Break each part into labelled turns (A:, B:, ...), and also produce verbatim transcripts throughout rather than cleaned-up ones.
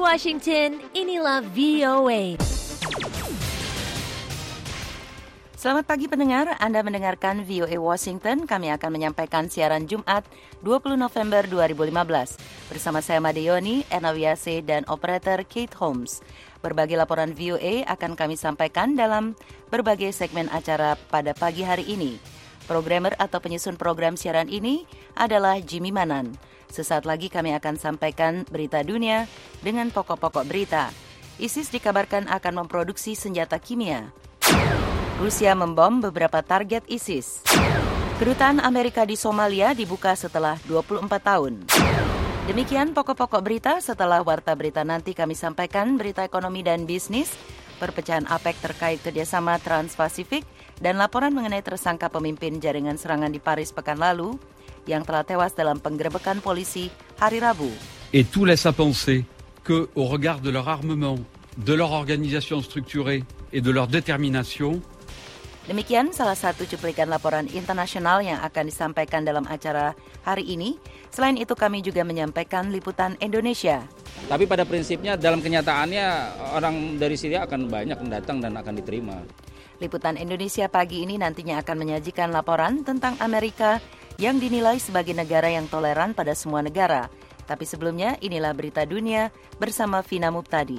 A: Washington, inilah V O A.
B: Selamat pagi pendengar, Anda mendengarkan V O A Washington. Kami akan menyampaikan siaran Jumat dua puluh November dua ribu lima belas. Bersama saya Made Yoni, Erna Wiase, dan operator Kate Holmes. Berbagai laporan V O A akan kami sampaikan dalam berbagai segmen acara pada pagi hari ini. Programmer atau penyusun program siaran ini adalah Jimmy Manan. Sesaat lagi kami akan sampaikan berita dunia dengan pokok-pokok berita. ISIS dikabarkan akan memproduksi senjata kimia. Rusia membom beberapa target ISIS. Kedutaan Amerika di Somalia dibuka setelah dua puluh empat tahun. Demikian pokok-pokok berita. Setelah warta berita nanti kami sampaikan berita ekonomi dan bisnis, perpecahan APEC terkait kerjasama Trans-Pasifik, dan laporan mengenai tersangka pemimpin jaringan serangan di Paris pekan lalu yang telah tewas dalam penggerebekan polisi hari Rabu.
C: Et tout laisse à penser que, au regard de leur armement, de leur organisation structurée et de leur détermination,
B: demikian salah satu cuplikan laporan internasional yang akan disampaikan dalam acara hari ini. Selain itu kami juga menyampaikan liputan Indonesia.
D: Tapi pada prinsipnya dalam kenyataannya orang dari Syria akan banyak datang dan akan diterima.
B: Liputan Indonesia pagi ini nantinya akan menyajikan laporan tentang Amerika yang dinilai sebagai negara yang toleran pada semua negara. Tapi sebelumnya inilah berita dunia bersama Vina Muptadi.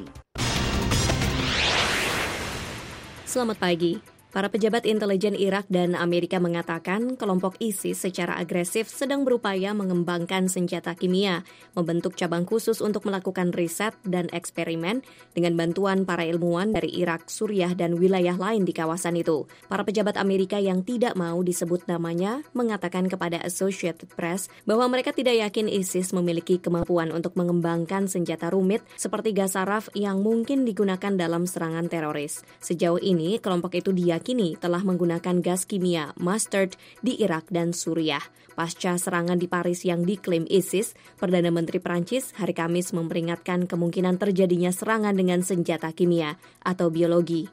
A: Selamat pagi. Para pejabat intelijen Irak dan Amerika mengatakan kelompok ISIS secara agresif sedang berupaya mengembangkan senjata kimia, membentuk cabang khusus untuk melakukan riset dan eksperimen dengan bantuan para ilmuwan dari Irak, Suriah, dan wilayah lain di kawasan itu. Para pejabat Amerika yang tidak mau disebut namanya mengatakan kepada Associated Press bahwa mereka tidak yakin ISIS memiliki kemampuan untuk mengembangkan senjata rumit seperti gas saraf yang mungkin digunakan dalam serangan teroris. Sejauh ini, kelompok itu diyakini kini telah menggunakan gas kimia mustard di Irak dan Suriah. Pasca serangan di Paris yang diklaim ISIS, Perdana Menteri Prancis hari Kamis memperingatkan kemungkinan terjadinya serangan dengan senjata kimia atau biologi.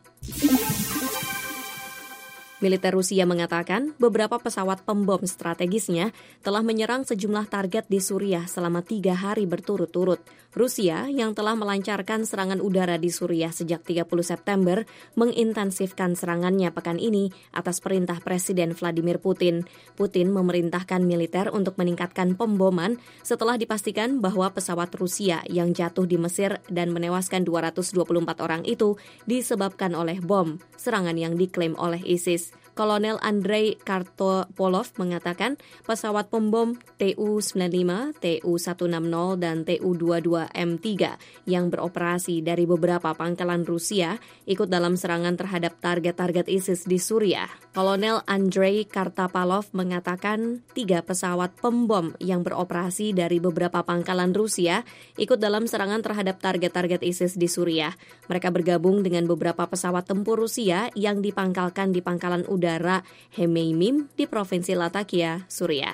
A: Militer Rusia mengatakan beberapa pesawat pembom strategisnya telah menyerang sejumlah target di Suriah selama tiga hari berturut-turut. Rusia yang telah melancarkan serangan udara di Suriah sejak tiga puluh September mengintensifkan serangannya pekan ini atas perintah Presiden Vladimir Putin. Putin memerintahkan militer untuk meningkatkan pemboman setelah dipastikan bahwa pesawat Rusia yang jatuh di Mesir dan menewaskan dua ratus dua puluh empat orang itu disebabkan oleh bom, serangan yang diklaim oleh ISIS. Kolonel Andrei Kartopolov mengatakan pesawat pembom T U sembilan puluh lima, T U seratus enam puluh, dan T U dua puluh dua M tiga yang beroperasi dari beberapa pangkalan Rusia ikut dalam serangan terhadap target-target ISIS di Suriah. Kolonel Andrei Kartopolov mengatakan tiga pesawat pembom yang beroperasi dari beberapa pangkalan Rusia ikut dalam serangan terhadap target-target ISIS di Suriah. Mereka bergabung dengan beberapa pesawat tempur Rusia yang dipangkalkan di pangkalan udara Hemeimim di Provinsi Latakia, Suriah.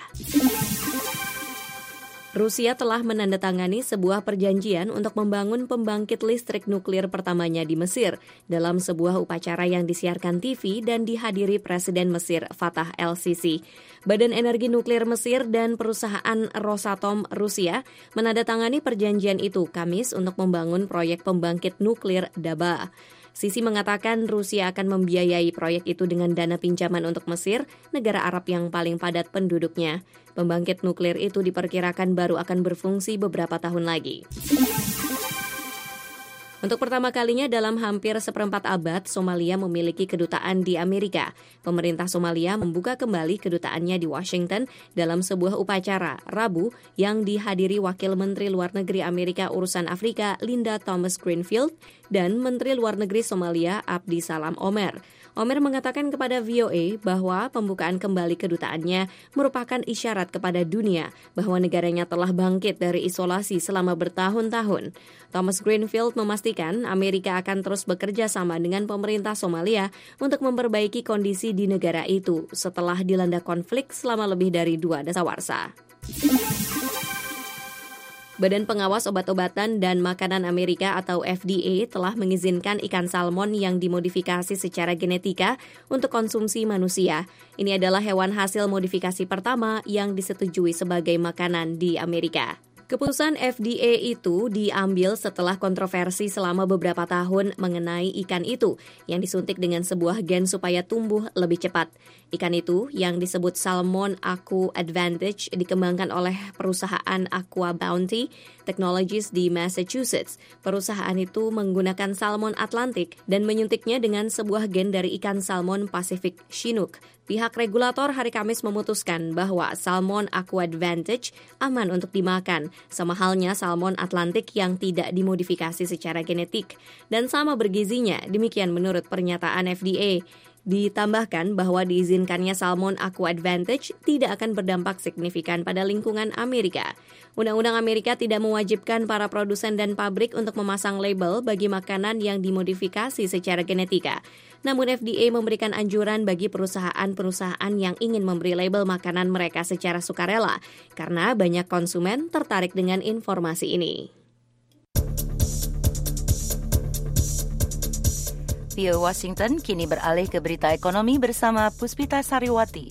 A: Rusia telah menandatangani sebuah perjanjian untuk membangun pembangkit listrik nuklir pertamanya di Mesir dalam sebuah upacara yang disiarkan T V dan dihadiri Presiden Mesir Fatah El-Sisi. Badan Energi Nuklir Mesir dan perusahaan Rosatom Rusia menandatangani perjanjian itu Kamis untuk membangun proyek pembangkit nuklir Daba. Sisi mengatakan Rusia akan membiayai proyek itu dengan dana pinjaman untuk Mesir, negara Arab yang paling padat penduduknya. Pembangkit nuklir itu diperkirakan baru akan berfungsi beberapa tahun lagi. Untuk pertama kalinya dalam hampir seperempat abad, Somalia memiliki kedutaan di Amerika. Pemerintah Somalia membuka kembali kedutaannya di Washington dalam sebuah upacara Rabu yang dihadiri Wakil Menteri Luar Negeri Amerika Urusan Afrika Linda Thomas-Greenfield dan Menteri Luar Negeri Somalia Abdi Salam Omer. Omer mengatakan kepada V O A bahwa pembukaan kembali kedutaannya merupakan isyarat kepada dunia bahwa negaranya telah bangkit dari isolasi selama bertahun-tahun. Thomas Greenfield memastikan Amerika akan terus bekerja sama dengan pemerintah Somalia untuk memperbaiki kondisi di negara itu setelah dilanda konflik selama lebih dari dua dasawarsa. Badan Pengawas Obat-obatan dan Makanan Amerika atau F D A telah mengizinkan ikan salmon yang dimodifikasi secara genetika untuk konsumsi manusia. Ini adalah hewan hasil modifikasi pertama yang disetujui sebagai makanan di Amerika. Keputusan F D A itu diambil setelah kontroversi selama beberapa tahun mengenai ikan itu yang disuntik dengan sebuah gen supaya tumbuh lebih cepat. Ikan itu yang disebut Salmon Aqua Advantage dikembangkan oleh perusahaan Aqua Bounty Technologies di Massachusetts. Perusahaan itu menggunakan salmon Atlantik dan menyuntiknya dengan sebuah gen dari ikan salmon Pacific Chinook. Pihak regulator hari Kamis memutuskan bahwa Salmon Aqua Advantage aman untuk dimakan, sama halnya salmon Atlantik yang tidak dimodifikasi secara genetik. Dan sama bergizinya, demikian menurut pernyataan F D A. Ditambahkan bahwa diizinkannya Salmon Aqua Advantage tidak akan berdampak signifikan pada lingkungan Amerika. Undang-undang Amerika tidak mewajibkan para produsen dan pabrik untuk memasang label bagi makanan yang dimodifikasi secara genetika. Namun F D A memberikan anjuran bagi perusahaan-perusahaan yang ingin memberi label makanan mereka secara sukarela, karena banyak konsumen tertarik dengan informasi ini.
B: V O A Washington kini beralih ke berita ekonomi bersama Puspita Sariwati.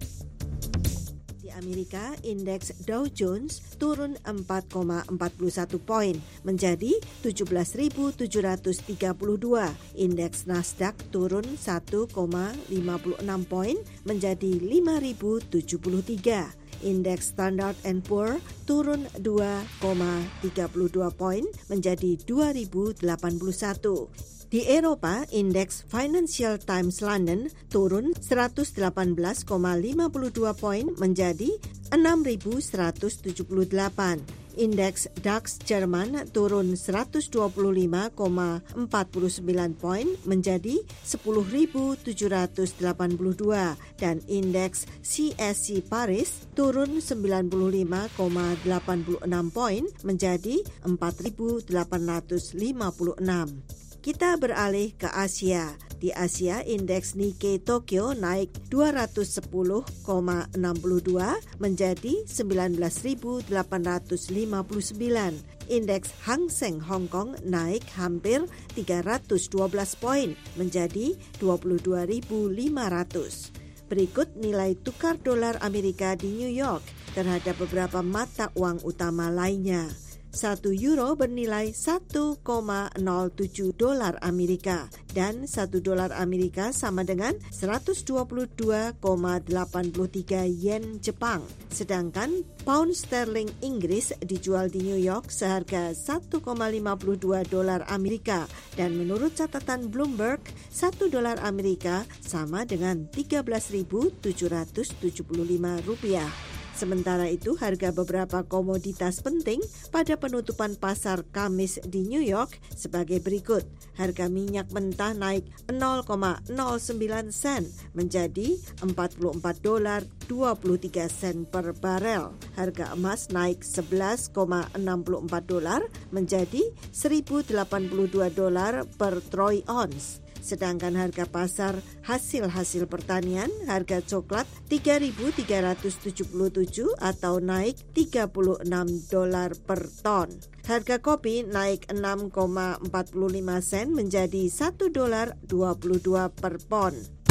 E: Di Amerika, indeks Dow Jones turun empat koma empat satu poin menjadi tujuh belas ribu tujuh ratus tiga puluh dua. Indeks Nasdaq turun satu koma lima enam poin menjadi lima ribu tujuh puluh tiga. Indeks Standard and Poor turun dua koma tiga dua poin menjadi dua ribu delapan puluh satu. Di Eropa, indeks Financial Times London turun seratus delapan belas koma lima dua poin menjadi enam ribu seratus tujuh puluh delapan. Indeks DAX Jerman turun seratus dua puluh lima koma empat sembilan poin menjadi sepuluh ribu tujuh ratus delapan puluh dua dan indeks C S C Paris turun sembilan puluh lima koma delapan enam poin menjadi empat ribu delapan ratus lima puluh enam. Kita beralih ke Asia. Di Asia, indeks Nikkei Tokyo naik dua ratus sepuluh koma enam dua menjadi sembilan belas ribu delapan ratus lima puluh sembilan. Indeks Hang Seng Hong Kong naik hampir tiga ratus dua belas poin menjadi dua puluh dua ribu lima ratus. Berikut nilai tukar dolar Amerika di New York terhadap beberapa mata uang utama lainnya. Satu euro bernilai satu koma nol tujuh dolar Amerika dan satu dolar Amerika sama dengan seratus dua puluh dua koma delapan tiga yen Jepang. Sedangkan pound sterling Inggris dijual di New York seharga satu koma lima dua dolar Amerika dan menurut catatan Bloomberg, satu dolar Amerika sama dengan tiga belas ribu tujuh ratus tujuh puluh lima rupiah. Sementara itu, harga beberapa komoditas penting pada penutupan pasar Kamis di New York sebagai berikut. Harga minyak mentah naik nol koma nol sembilan sen menjadi empat puluh empat dolar dua puluh tiga sen per barel. Harga emas naik sebelas koma enam empat dolar menjadi seribu delapan puluh dua dolar per troy ounce. Sedangkan harga pasar hasil-hasil pertanian, harga coklat tiga ribu tiga ratus tujuh puluh tujuh atau naik tiga puluh enam dolar per ton. Harga kopi naik enam koma empat lima sen menjadi satu dolar dua puluh dua per pon.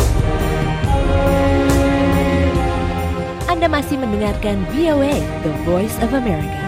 F: Anda masih mendengarkan V O A, The Voice of America.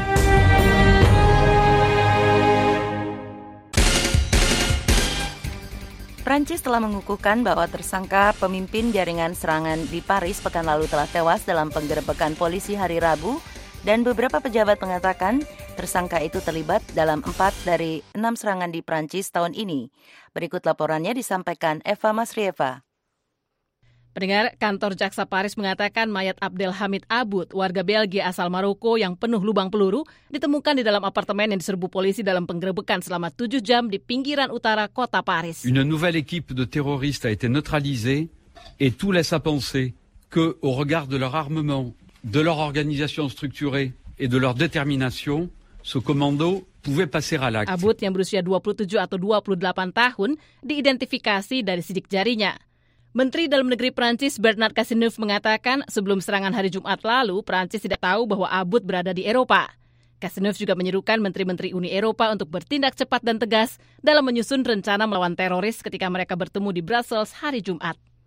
B: Prancis telah mengukuhkan bahwa tersangka pemimpin jaringan serangan di Paris pekan lalu telah tewas dalam penggerebekan polisi hari Rabu dan beberapa pejabat mengatakan tersangka itu terlibat dalam empat dari enam serangan di Prancis tahun ini. Berikut laporannya disampaikan Eva Masrieva.
G: Pendengar, kantor Jaksa Paris mengatakan mayat Abdelhamid Aboud, warga Belgia asal Maroko yang penuh lubang peluru, ditemukan di dalam apartemen yang diserbu polisi dalam penggerebekan selama tujuh jam di pinggiran utara kota Paris.
C: Une nouvelle équipe de terroristes a été neutralisée et tout laisse à penser que, au regard de leur armement, de leur organisation structurée et de leur détermination, ce commando pouvait passer à l'acte.
G: Aboud yang berusia dua puluh tujuh atau dua puluh delapan tahun diidentifikasi dari sidik jarinya. Menteri Dalam Negeri Prancis Bernard Cazeneuve mengatakan sebelum serangan hari Jumat lalu, Prancis tidak tahu bahwa Aboud berada di Eropa. Cazeneuve juga menyerukan menteri-menteri Uni Eropa untuk bertindak cepat dan tegas dalam menyusun rencana melawan teroris ketika mereka bertemu di Brussels hari Jumat.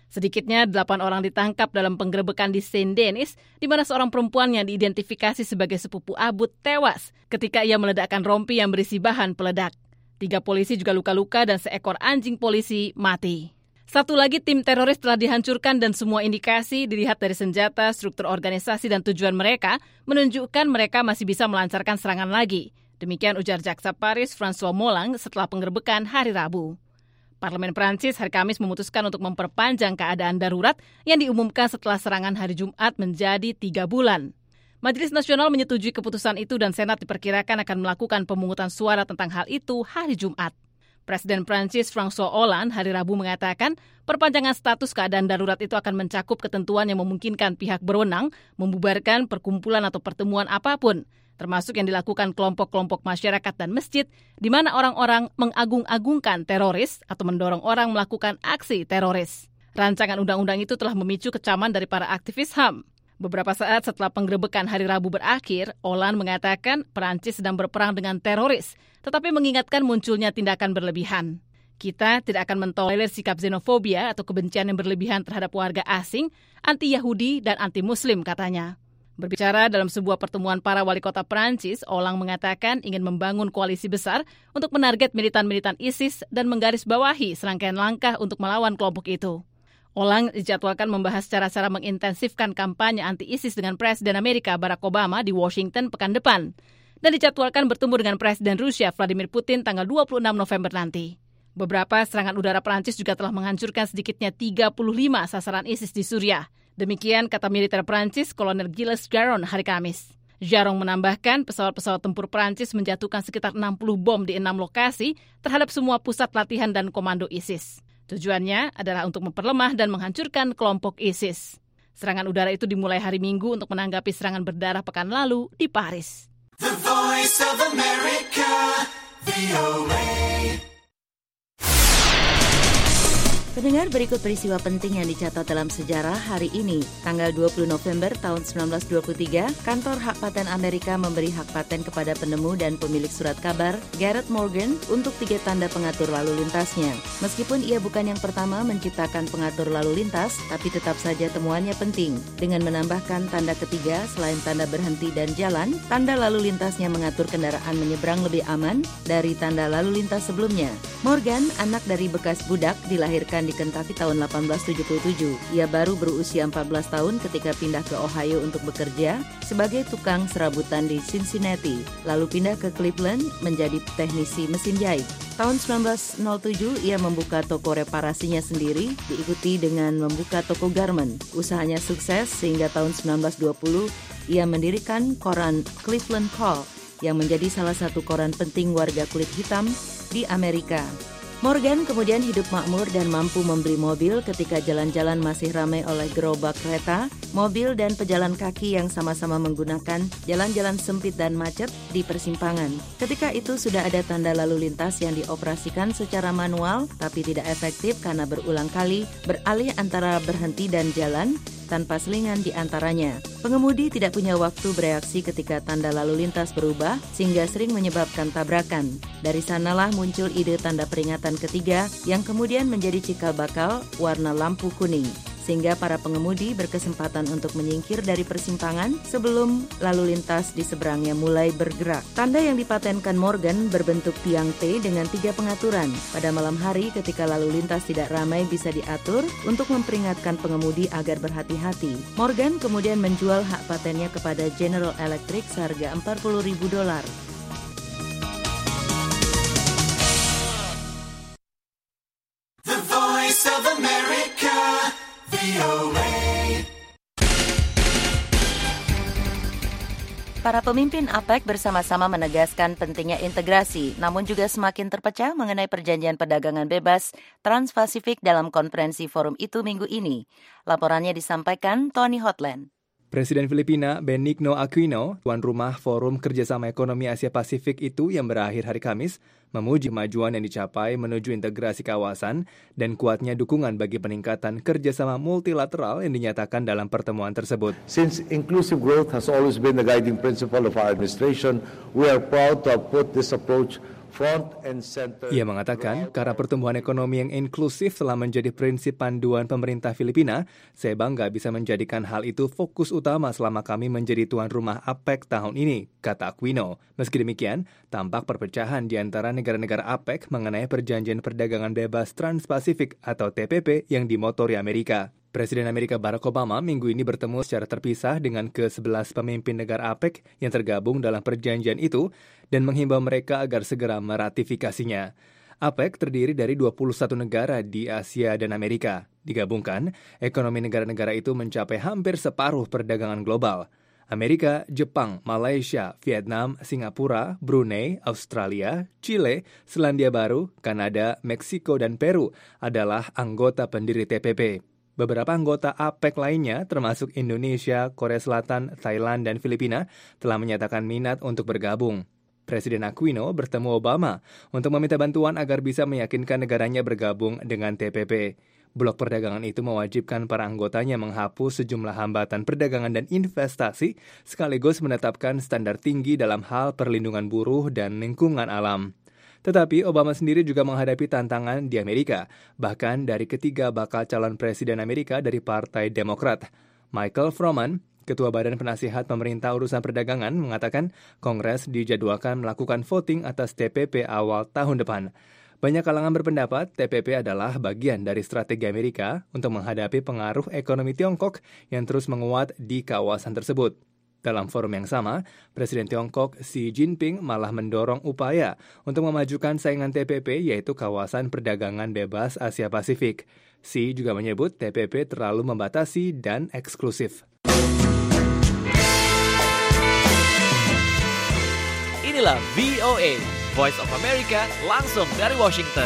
G: Sedikitnya delapan orang ditangkap dalam penggerebekan di Saint Denis, di mana seorang perempuan yang diidentifikasi sebagai sepupu Abud tewas ketika ia meledakkan rompi yang berisi bahan peledak. Tiga polisi juga luka-luka dan seekor anjing polisi mati. Satu lagi tim teroris telah dihancurkan dan semua indikasi dilihat dari senjata, struktur organisasi dan tujuan mereka menunjukkan mereka masih bisa melancarkan serangan lagi. Demikian ujar Jaksa Paris François Mollang setelah penggerebekan hari Rabu. Parlemen Prancis hari Kamis memutuskan untuk memperpanjang keadaan darurat yang diumumkan setelah serangan hari Jumat menjadi tiga bulan. Majelis Nasional menyetujui keputusan itu dan Senat diperkirakan akan melakukan pemungutan suara tentang hal itu hari Jumat. Presiden Prancis François Hollande hari Rabu mengatakan perpanjangan status keadaan darurat itu akan mencakup ketentuan yang memungkinkan pihak berwenang membubarkan perkumpulan atau pertemuan apapun, termasuk yang dilakukan kelompok-kelompok masyarakat dan masjid, di mana orang-orang mengagung-agungkan teroris atau mendorong orang melakukan aksi teroris. Rancangan undang-undang itu telah memicu kecaman dari para aktivis H A M. Beberapa saat setelah penggerebekan hari Rabu berakhir, Hollande mengatakan Perancis sedang berperang dengan teroris, tetapi mengingatkan munculnya tindakan berlebihan. Kita tidak akan mentolerir sikap xenofobia atau kebencian yang berlebihan terhadap warga asing, anti-Yahudi, dan anti-Muslim, katanya. Berbicara dalam sebuah pertemuan para wali kota Perancis, Hollande mengatakan ingin membangun koalisi besar untuk menarget militan-militan ISIS dan menggarisbawahi serangkaian langkah untuk melawan kelompok itu. Hollande dijadwalkan membahas cara-cara mengintensifkan kampanye anti-ISIS dengan Presiden Amerika Barack Obama di Washington pekan depan, dan dijadwalkan bertemu dengan Presiden Rusia Vladimir Putin tanggal dua puluh enam November nanti. Beberapa serangan udara Perancis juga telah menghancurkan sedikitnya tiga puluh lima sasaran ISIS di Suriah. Demikian kata militer Perancis Kolonel Gilles Garon hari Kamis. Garon menambahkan pesawat-pesawat tempur Perancis menjatuhkan sekitar enam puluh bom di enam lokasi terhadap semua pusat latihan dan komando ISIS. Tujuannya adalah untuk memperlemah dan menghancurkan kelompok ISIS. Serangan udara itu dimulai hari Minggu untuk menanggapi serangan berdarah pekan lalu di Paris.
H: The Voice of America, V O A.
B: Pendengar, berikut peristiwa penting yang dicatat dalam sejarah hari ini. Tanggal dua puluh November tahun sembilan belas dua puluh tiga, Kantor Hak Paten Amerika memberi hak paten kepada penemu dan pemilik surat kabar, Garrett Morgan, untuk tiga tanda pengatur lalu lintasnya. Meskipun ia bukan yang pertama menciptakan pengatur lalu lintas, tapi tetap saja temuannya penting. Dengan menambahkan tanda ketiga, selain tanda berhenti dan jalan, tanda lalu lintasnya mengatur kendaraan menyeberang lebih aman dari tanda lalu lintas sebelumnya. Morgan, anak dari bekas budak, dilahirkan di Kentucky tahun delapan belas tujuh puluh tujuh. Ia baru berusia empat belas tahun ketika pindah ke Ohio untuk bekerja sebagai tukang serabutan di Cincinnati, lalu pindah ke Cleveland menjadi teknisi mesin jahit. Tahun sembilan belas nol tujuh, ia membuka toko reparasinya sendiri, diikuti dengan membuka toko garment. Usahanya sukses sehingga tahun sembilan belas dua puluh, ia mendirikan koran Cleveland Call yang menjadi salah satu koran penting warga kulit hitam di Amerika. Morgan kemudian hidup makmur dan mampu membeli mobil ketika jalan-jalan masih ramai oleh gerobak kereta, mobil dan pejalan kaki yang sama-sama menggunakan jalan-jalan sempit dan macet di persimpangan. Ketika itu sudah ada tanda lalu lintas yang dioperasikan secara manual tapi tidak efektif karena berulang kali beralih antara berhenti dan jalan tanpa selingan di antaranya. Pengemudi tidak punya waktu bereaksi ketika tanda lalu lintas berubah sehingga sering menyebabkan tabrakan. Dari sanalah muncul ide tanda peringatan ketiga yang kemudian menjadi cikal bakal warna lampu kuning, sehingga para pengemudi berkesempatan untuk menyingkir dari persimpangan sebelum lalu lintas di seberangnya mulai bergerak. Tanda yang dipatenkan Morgan berbentuk tiang T dengan tiga pengaturan. Pada malam hari ketika lalu lintas tidak ramai bisa diatur untuk memperingatkan pengemudi agar berhati-hati. Morgan kemudian menjual hak patennya kepada General Electric seharga empat puluh ribu dolar.
H: The Voice of America, V O A.
B: Para pemimpin APEC bersama-sama menegaskan pentingnya integrasi, namun juga semakin terpecah mengenai perjanjian perdagangan bebas Trans-Pasifik dalam konferensi forum itu minggu ini. Laporannya disampaikan Tony Hotland.
I: Presiden Filipina Benigno Aquino, tuan rumah Forum Kerjasama Ekonomi Asia Pasifik itu yang berakhir hari Kamis, memuji kemajuan yang dicapai menuju integrasi kawasan dan kuatnya dukungan bagi peningkatan kerjasama multilateral yang dinyatakan dalam pertemuan tersebut.
J: Since inclusive growth has always been the guiding principle of our administration, we are proud to have put this approach
I: Ia mengatakan, karena pertumbuhan ekonomi yang inklusif telah menjadi prinsip panduan pemerintah Filipina, saya bangga bisa menjadikan hal itu fokus utama selama kami menjadi tuan rumah APEC tahun ini, kata Aquino. Meski demikian, tampak perpecahan di antara negara-negara APEC mengenai perjanjian perdagangan bebas Trans-Pasifik atau T P P yang dimotori Amerika. Presiden Amerika Barack Obama minggu ini bertemu secara terpisah dengan ke sebelas pemimpin negara APEC yang tergabung dalam perjanjian itu dan menghimbau mereka agar segera meratifikasinya. APEC terdiri dari dua puluh satu negara di Asia dan Amerika. Digabungkan, ekonomi negara-negara itu mencapai hampir separuh perdagangan global. Amerika, Jepang, Malaysia, Vietnam, Singapura, Brunei, Australia, Chile, Selandia Baru, Kanada, Meksiko, dan Peru adalah anggota pendiri T P P. Beberapa anggota APEC lainnya, termasuk Indonesia, Korea Selatan, Thailand, dan Filipina, telah menyatakan minat untuk bergabung. Presiden Aquino bertemu Obama untuk meminta bantuan agar bisa meyakinkan negaranya bergabung dengan T P P. Blok perdagangan itu mewajibkan para anggotanya menghapus sejumlah hambatan perdagangan dan investasi, sekaligus menetapkan standar tinggi dalam hal perlindungan buruh dan lingkungan alam. Tetapi Obama sendiri juga menghadapi tantangan di Amerika, bahkan dari ketiga bakal calon presiden Amerika dari Partai Demokrat. Michael Froman, Ketua Badan Penasihat Pemerintah Urusan Perdagangan, mengatakan Kongres dijadwalkan melakukan voting atas T P P awal tahun depan. Banyak kalangan berpendapat T P P adalah bagian dari strategi Amerika untuk menghadapi pengaruh ekonomi Tiongkok yang terus menguat di kawasan tersebut. Dalam forum yang sama, Presiden Tiongkok Xi Jinping malah mendorong upaya untuk memajukan saingan T P P yaitu kawasan perdagangan bebas Asia Pasifik. Xi juga menyebut T P P terlalu membatasi dan eksklusif.
J: Inilah V O A, Voice of America, langsung dari Washington.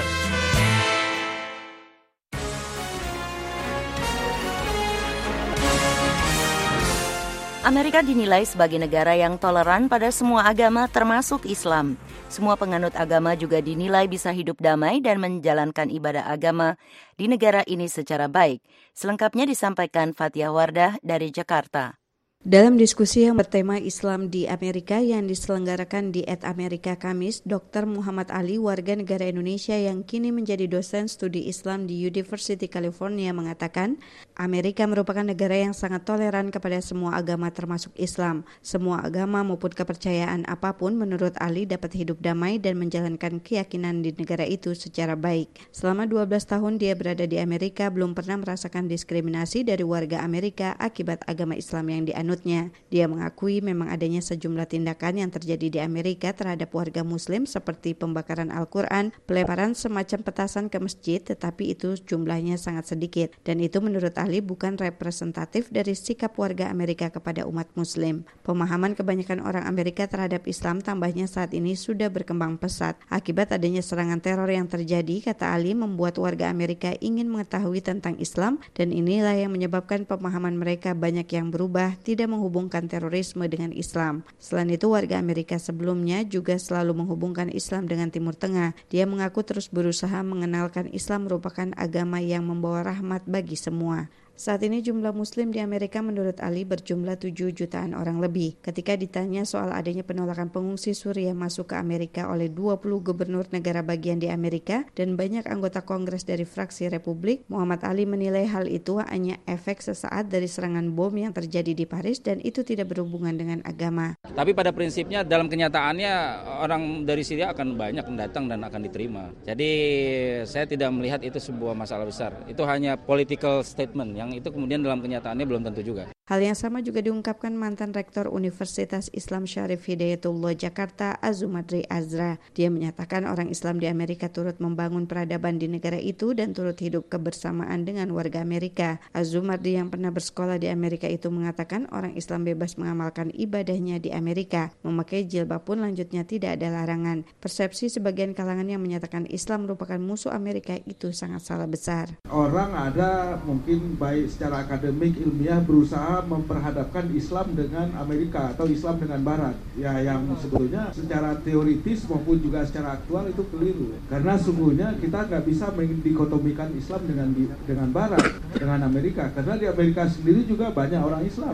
B: Amerika dinilai sebagai negara yang toleran pada semua agama termasuk Islam. Semua penganut agama juga dinilai bisa hidup damai dan menjalankan ibadah agama di negara ini secara baik. Selengkapnya disampaikan Fathia Wardah dari Jakarta.
K: Dalam diskusi yang bertema Islam di Amerika yang diselenggarakan di Ed Amerika Kamis, Doktor Muhammad Ali, warga negara Indonesia yang kini menjadi dosen studi Islam di University California, mengatakan Amerika merupakan negara yang sangat toleran kepada semua agama termasuk Islam. Semua agama maupun kepercayaan apapun menurut Ali dapat hidup damai dan menjalankan keyakinan di negara itu secara baik. Selama dua belas tahun dia berada di Amerika, belum pernah merasakan diskriminasi dari warga Amerika akibat agama Islam yang dianut. Dia mengakui memang adanya sejumlah tindakan yang terjadi di Amerika terhadap warga Muslim seperti pembakaran Al-Quran, pelemparan semacam petasan ke masjid, tetapi itu jumlahnya sangat sedikit. Dan itu menurut Ali bukan representatif dari sikap warga Amerika kepada umat Muslim. Pemahaman kebanyakan orang Amerika terhadap Islam tambahnya saat ini sudah berkembang pesat. Akibat adanya serangan teror yang terjadi, kata Ali, membuat warga Amerika ingin mengetahui tentang Islam dan inilah yang menyebabkan pemahaman mereka banyak yang berubah, tidak menghubungkan terorisme dengan Islam. Selain itu, warga Amerika sebelumnya juga selalu menghubungkan Islam dengan Timur Tengah. Dia mengaku terus berusaha mengenalkan Islam merupakan agama yang membawa rahmat bagi semua. Saat ini jumlah Muslim di Amerika menurut Ali berjumlah tujuh jutaan orang lebih. Ketika ditanya soal adanya penolakan pengungsi Suriah masuk ke Amerika oleh dua puluh gubernur negara bagian di Amerika dan banyak anggota Kongres dari fraksi Republik, Muhammad Ali menilai hal itu hanya efek sesaat dari serangan bom yang terjadi di Paris dan itu tidak berhubungan dengan agama.
D: Tapi pada prinsipnya dalam kenyataannya orang dari Syria akan banyak datang dan akan diterima. Jadi saya tidak melihat itu sebuah masalah besar. Itu hanya political statement yang itu kemudian dalam kenyataannya belum tentu juga.
K: Hal yang sama juga diungkapkan mantan Rektor Universitas Islam Syarif Hidayatullah Jakarta, Azumardi Azra. Dia menyatakan orang Islam di Amerika turut membangun peradaban di negara itu dan turut hidup kebersamaan dengan warga Amerika. Azumardi yang pernah bersekolah di Amerika itu mengatakan orang Islam bebas mengamalkan ibadahnya di Amerika. Memakai jilbab pun lanjutnya tidak ada larangan. Persepsi sebagian kalangan yang menyatakan Islam merupakan musuh Amerika itu sangat salah besar.
L: Orang ada mungkin baik secara akademik, ilmiah berusaha memperhadapkan Islam dengan Amerika atau Islam dengan Barat, ya yang sebetulnya secara teoritis maupun juga secara aktual itu keliru. Karena sungguhnya kita nggak bisa mendikotomikan Islam dengan dengan Barat, dengan Amerika. Karena di Amerika sendiri juga banyak orang Islam.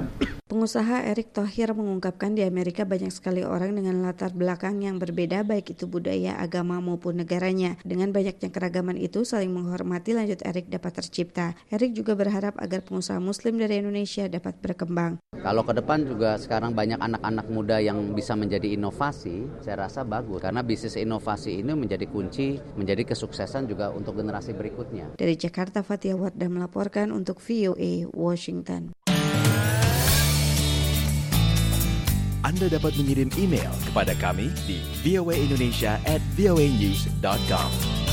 K: Pengusaha Erick Thohir mengungkapkan di Amerika banyak sekali orang dengan latar belakang yang berbeda baik itu budaya, agama maupun negaranya. Dengan banyaknya keragaman itu saling menghormati, lanjut Erick, dapat tercipta. Erick juga berharap agar pengusaha muslim dari Indonesia dapat berkembang.
M: Kalau ke depan juga sekarang banyak anak-anak muda yang bisa menjadi inovasi, saya rasa bagus. Karena bisnis inovasi ini menjadi kunci, menjadi kesuksesan juga untuk generasi berikutnya.
K: Dari Jakarta, Fatia Wardah melaporkan untuk V O A Washington.
N: Anda dapat mengirim email kepada kami di voaindonesia at voanews dot com.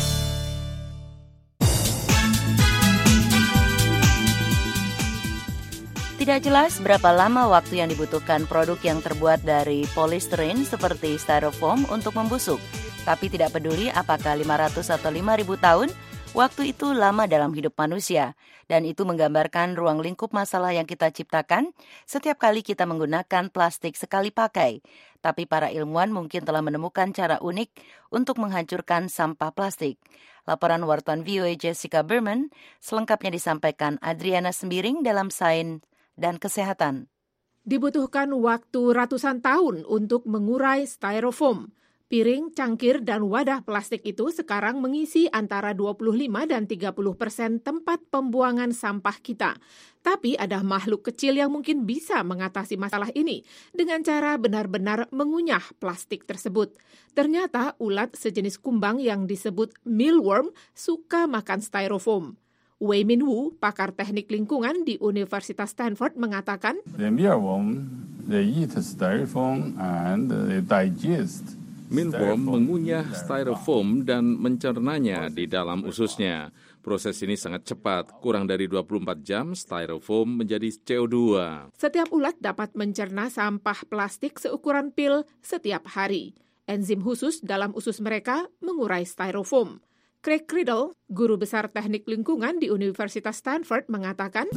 B: Tidak jelas berapa lama waktu yang dibutuhkan produk yang terbuat dari polystyrene seperti styrofoam untuk membusuk. Tapi tidak peduli apakah lima ratus atau lima ribu tahun, waktu itu lama dalam hidup manusia. Dan itu menggambarkan ruang lingkup masalah yang kita ciptakan setiap kali kita menggunakan plastik sekali pakai. Tapi para ilmuwan mungkin telah menemukan cara unik untuk menghancurkan sampah plastik. Laporan wartawan V O A Jessica Berman selengkapnya disampaikan Adriana Sembiring dalam Sains dan Kesehatan.
O: Dibutuhkan waktu ratusan tahun untuk mengurai styrofoam. Piring, cangkir, dan wadah plastik itu sekarang mengisi antara dua puluh lima dan tiga puluh persen tempat pembuangan sampah kita. Tapi ada makhluk kecil yang mungkin bisa mengatasi masalah ini dengan cara benar-benar mengunyah plastik tersebut. Ternyata ulat sejenis kumbang yang disebut mealworm suka makan styrofoam. Wei Min Wu, pakar teknik lingkungan di Universitas Stanford, mengatakan,
P: The mealworm, they eat styrofoam and they digest.
Q: Mealworm mengunyah styrofoam dan mencernanya di dalam ususnya. Proses ini sangat cepat, kurang dari dua puluh empat jam styrofoam menjadi C O dua.
O: Setiap ulat dapat mencerna sampah plastik seukuran pil setiap hari. Enzim khusus dalam usus mereka mengurai styrofoam. Craig Riddle, guru besar teknik lingkungan di Universitas Stanford, mengatakan,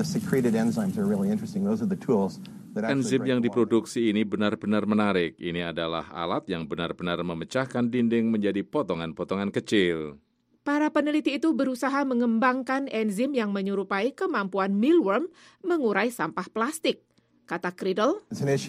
Q: enzim yang diproduksi ini benar-benar menarik. Ini adalah alat yang benar-benar memecahkan dinding menjadi potongan-potongan kecil.
O: Para peneliti itu berusaha mengembangkan enzim yang menyerupai kemampuan mealworm mengurai sampah plastik. Kata Riddle,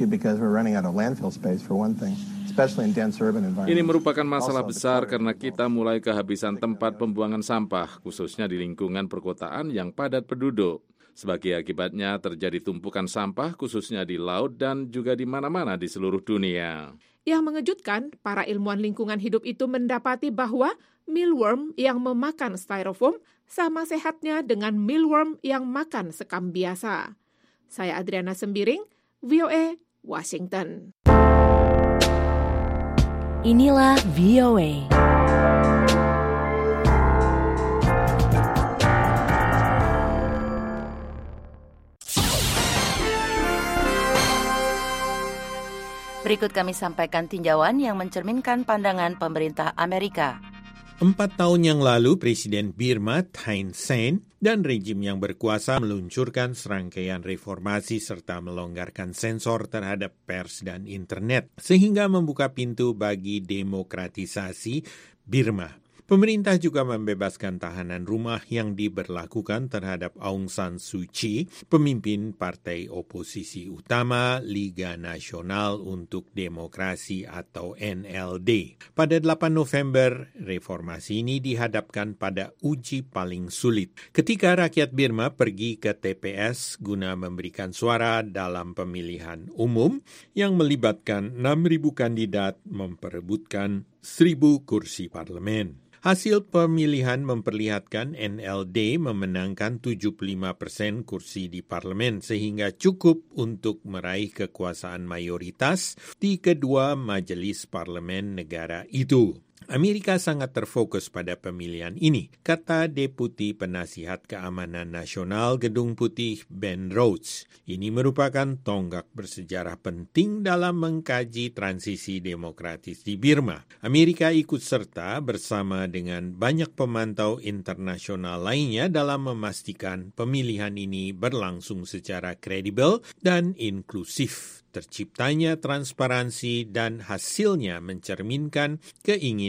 Q: ini merupakan masalah besar karena kita mulai kehabisan tempat pembuangan sampah, khususnya di lingkungan perkotaan yang padat penduduk. Sebagai akibatnya terjadi tumpukan sampah khususnya di laut dan juga di mana-mana di seluruh dunia.
O: Yang mengejutkan, para ilmuwan lingkungan hidup itu mendapati bahwa mealworm yang memakan styrofoam sama sehatnya dengan mealworm yang makan sekam biasa. Saya Adriana Sembiring, V O A, Washington.
F: Inilah V O A.
B: Berikut kami sampaikan tinjauan yang mencerminkan pandangan pemerintah Amerika.
R: Empat tahun yang lalu, Presiden Birma Thein Sein dan rejim yang berkuasa meluncurkan serangkaian reformasi serta melonggarkan sensor terhadap pers dan internet, sehingga membuka pintu bagi demokratisasi Birma. Pemerintah juga membebaskan tahanan rumah yang diberlakukan terhadap Aung San Suu Kyi, pemimpin partai oposisi utama Liga Nasional untuk Demokrasi atau N L D. Pada delapan November, reformasi ini dihadapkan pada uji paling sulit. Ketika rakyat Birma pergi ke T P S guna memberikan suara dalam pemilihan umum yang melibatkan enam ribu kandidat memperebutkan seribu kursi parlemen. Hasil pemilihan memperlihatkan N L D memenangkan tujuh puluh lima persen kursi di parlemen sehingga cukup untuk meraih kekuasaan mayoritas di kedua majelis parlemen negara itu. Amerika sangat terfokus pada pemilihan ini, kata Deputi Penasihat Keamanan Nasional Gedung Putih Ben Rhodes. Ini merupakan tonggak bersejarah penting dalam mengkaji transisi demokratis di Birma. Amerika ikut serta bersama dengan banyak pemantau internasional lainnya dalam memastikan pemilihan ini berlangsung secara kredibel dan inklusif. Terciptanya transparansi dan hasilnya mencerminkan keinginan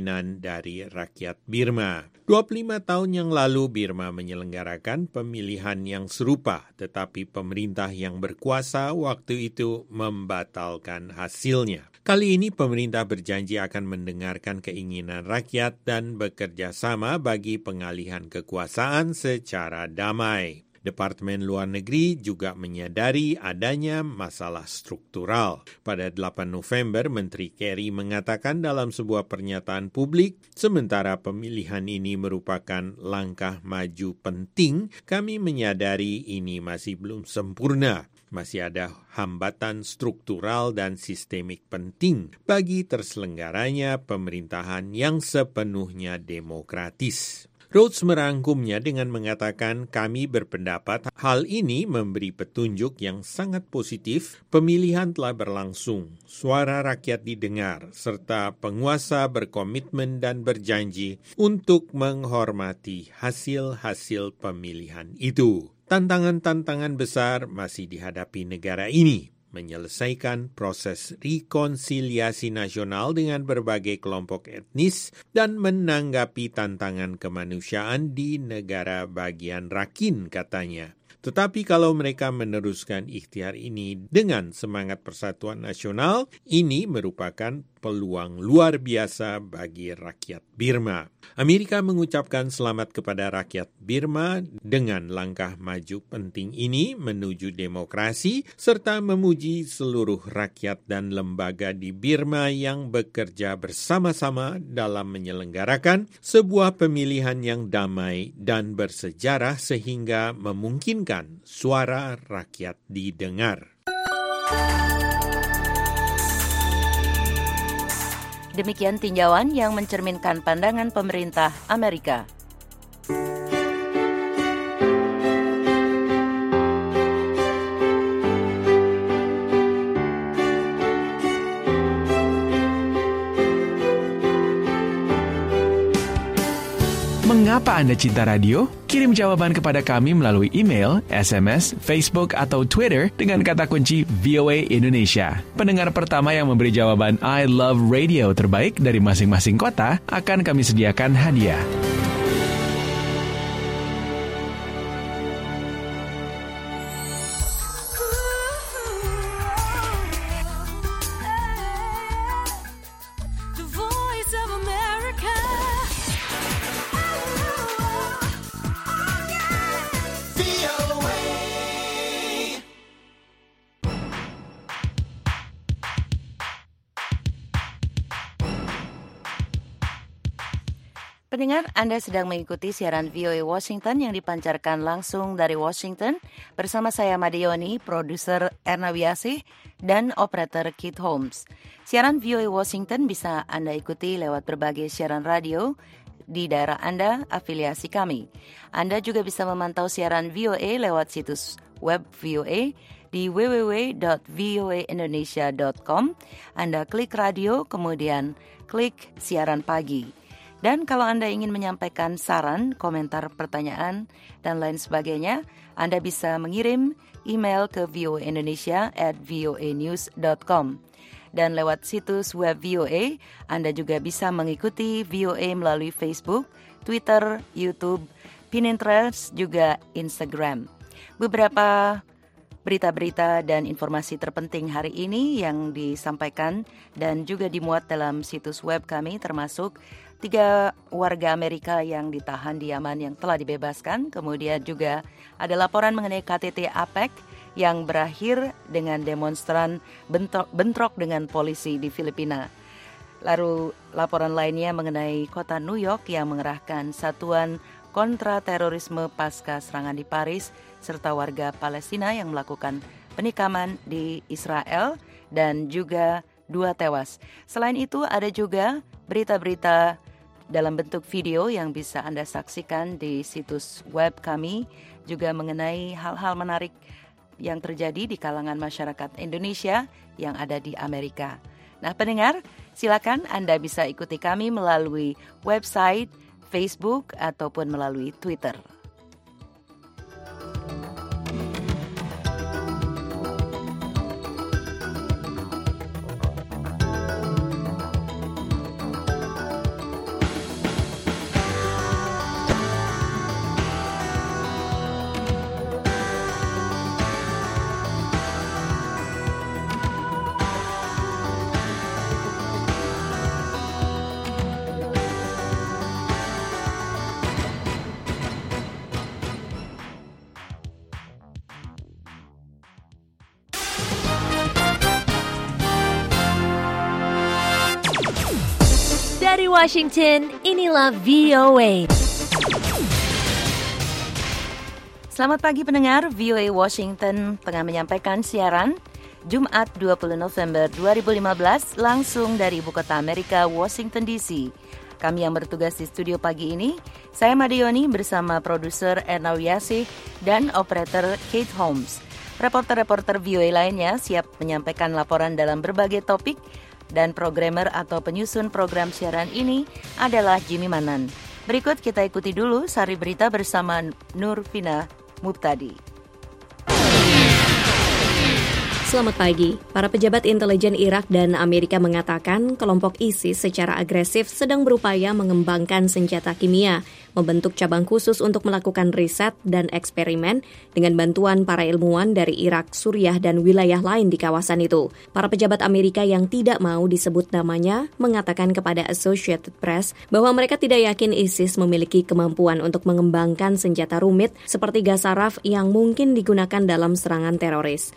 R: keinginan dari rakyat Birma. dua puluh lima tahun yang lalu Birma menyelenggarakan pemilihan yang serupa, tetapi pemerintah yang berkuasa waktu itu membatalkan hasilnya. Kali ini pemerintah berjanji akan mendengarkan keinginan rakyat dan bekerja sama bagi pengalihan kekuasaan secara damai. Departemen Luar Negeri juga menyadari adanya masalah struktural. Pada delapan November, Menteri Kerry mengatakan dalam sebuah pernyataan publik, sementara pemilihan ini merupakan langkah maju penting, kami menyadari ini masih belum sempurna. Masih ada hambatan struktural dan sistemik penting bagi terselenggaranya pemerintahan yang sepenuhnya demokratis. Rhodes merangkumnya dengan mengatakan kami berpendapat hal ini memberi petunjuk yang sangat positif, pemilihan telah berlangsung, suara rakyat didengar, serta penguasa berkomitmen dan berjanji untuk menghormati hasil-hasil pemilihan itu. Tantangan-tantangan besar masih dihadapi negara ini. Menyelesaikan proses rekonsiliasi nasional dengan berbagai kelompok etnis dan menanggapi tantangan kemanusiaan di negara bagian Rakhine, katanya. Tetapi kalau mereka meneruskan ikhtiar ini dengan semangat persatuan nasional, ini merupakan peluang luar biasa bagi rakyat Birma. Amerika mengucapkan selamat kepada rakyat Birma dengan langkah maju penting ini menuju demokrasi, serta memuji seluruh rakyat dan lembaga di Birma yang bekerja bersama-sama dalam menyelenggarakan sebuah pemilihan yang damai dan bersejarah sehingga memungkinkan suara rakyat didengar.
B: Demikian tinjauan yang mencerminkan pandangan pemerintah Amerika.
S: Mengapa Anda cinta radio? Kirim jawaban kepada kami melalui email, S M S, Facebook, atau Twitter dengan kata kunci V O A Indonesia. Pendengar pertama yang memberi jawaban I love radio terbaik dari masing-masing kota akan kami sediakan hadiah.
B: Pendengar, Anda sedang mengikuti siaran V O A Washington yang dipancarkan langsung dari Washington bersama saya Madioni, produser Erna Wiasih, dan operator Kit Holmes. Siaran V O A Washington bisa Anda ikuti lewat berbagai siaran radio di daerah Anda, afiliasi kami. Anda juga bisa memantau siaran V O A lewat situs web V O A di w w w dot v o a indonesia dot com. Anda klik radio, kemudian klik siaran pagi. Dan kalau Anda ingin menyampaikan saran, komentar, pertanyaan, dan lain sebagainya, Anda bisa mengirim email ke v o a indonesia at v o a news dot com. Dan lewat situs web V O A, Anda juga bisa mengikuti V O A melalui Facebook, Twitter, YouTube, Pinterest, juga Instagram. Beberapa berita-berita dan informasi terpenting hari ini yang disampaikan dan juga dimuat dalam situs web kami termasuk tiga warga Amerika yang ditahan di Yaman yang telah dibebaskan. Kemudian juga ada laporan mengenai K T T APEC yang berakhir dengan demonstran bentrok, bentrok dengan polisi di Filipina. Lalu laporan lainnya mengenai kota New York yang mengerahkan satuan kontra terorisme pasca serangan di Paris, serta warga Palestina yang melakukan penikaman di Israel dan juga dua tewas. Selain itu ada juga berita-berita dalam bentuk video yang bisa Anda saksikan di situs web kami, juga mengenai hal-hal menarik yang terjadi di kalangan masyarakat Indonesia yang ada di Amerika. Nah, pendengar, silakan Anda bisa ikuti kami melalui website, Facebook, ataupun melalui Twitter.
F: Washington, inilah V O A.
B: Selamat pagi pendengar, V O A Washington tengah menyampaikan siaran Jumat dua puluh November dua ribu lima belas langsung dari ibu kota Amerika, Washington D C. Kami yang bertugas di studio pagi ini, saya Madioni bersama produser Erna Wiasih dan operator Kate Holmes. Reporter-reporter V O A lainnya siap menyampaikan laporan dalam berbagai topik dan programmer atau penyusun program siaran ini adalah Jimmy Manan. Berikut kita ikuti dulu sari berita bersama Nurvina Mubtadi.
A: Selamat pagi. Para pejabat intelijen Irak dan Amerika mengatakan kelompok ISIS secara agresif sedang berupaya mengembangkan senjata kimia, membentuk cabang khusus untuk melakukan riset dan eksperimen dengan bantuan para ilmuwan dari Irak, Suriah, dan wilayah lain di kawasan itu. Para pejabat Amerika yang tidak mau disebut namanya mengatakan kepada Associated Press bahwa mereka tidak yakin ISIS memiliki kemampuan untuk mengembangkan senjata rumit seperti gas saraf yang mungkin digunakan dalam serangan teroris.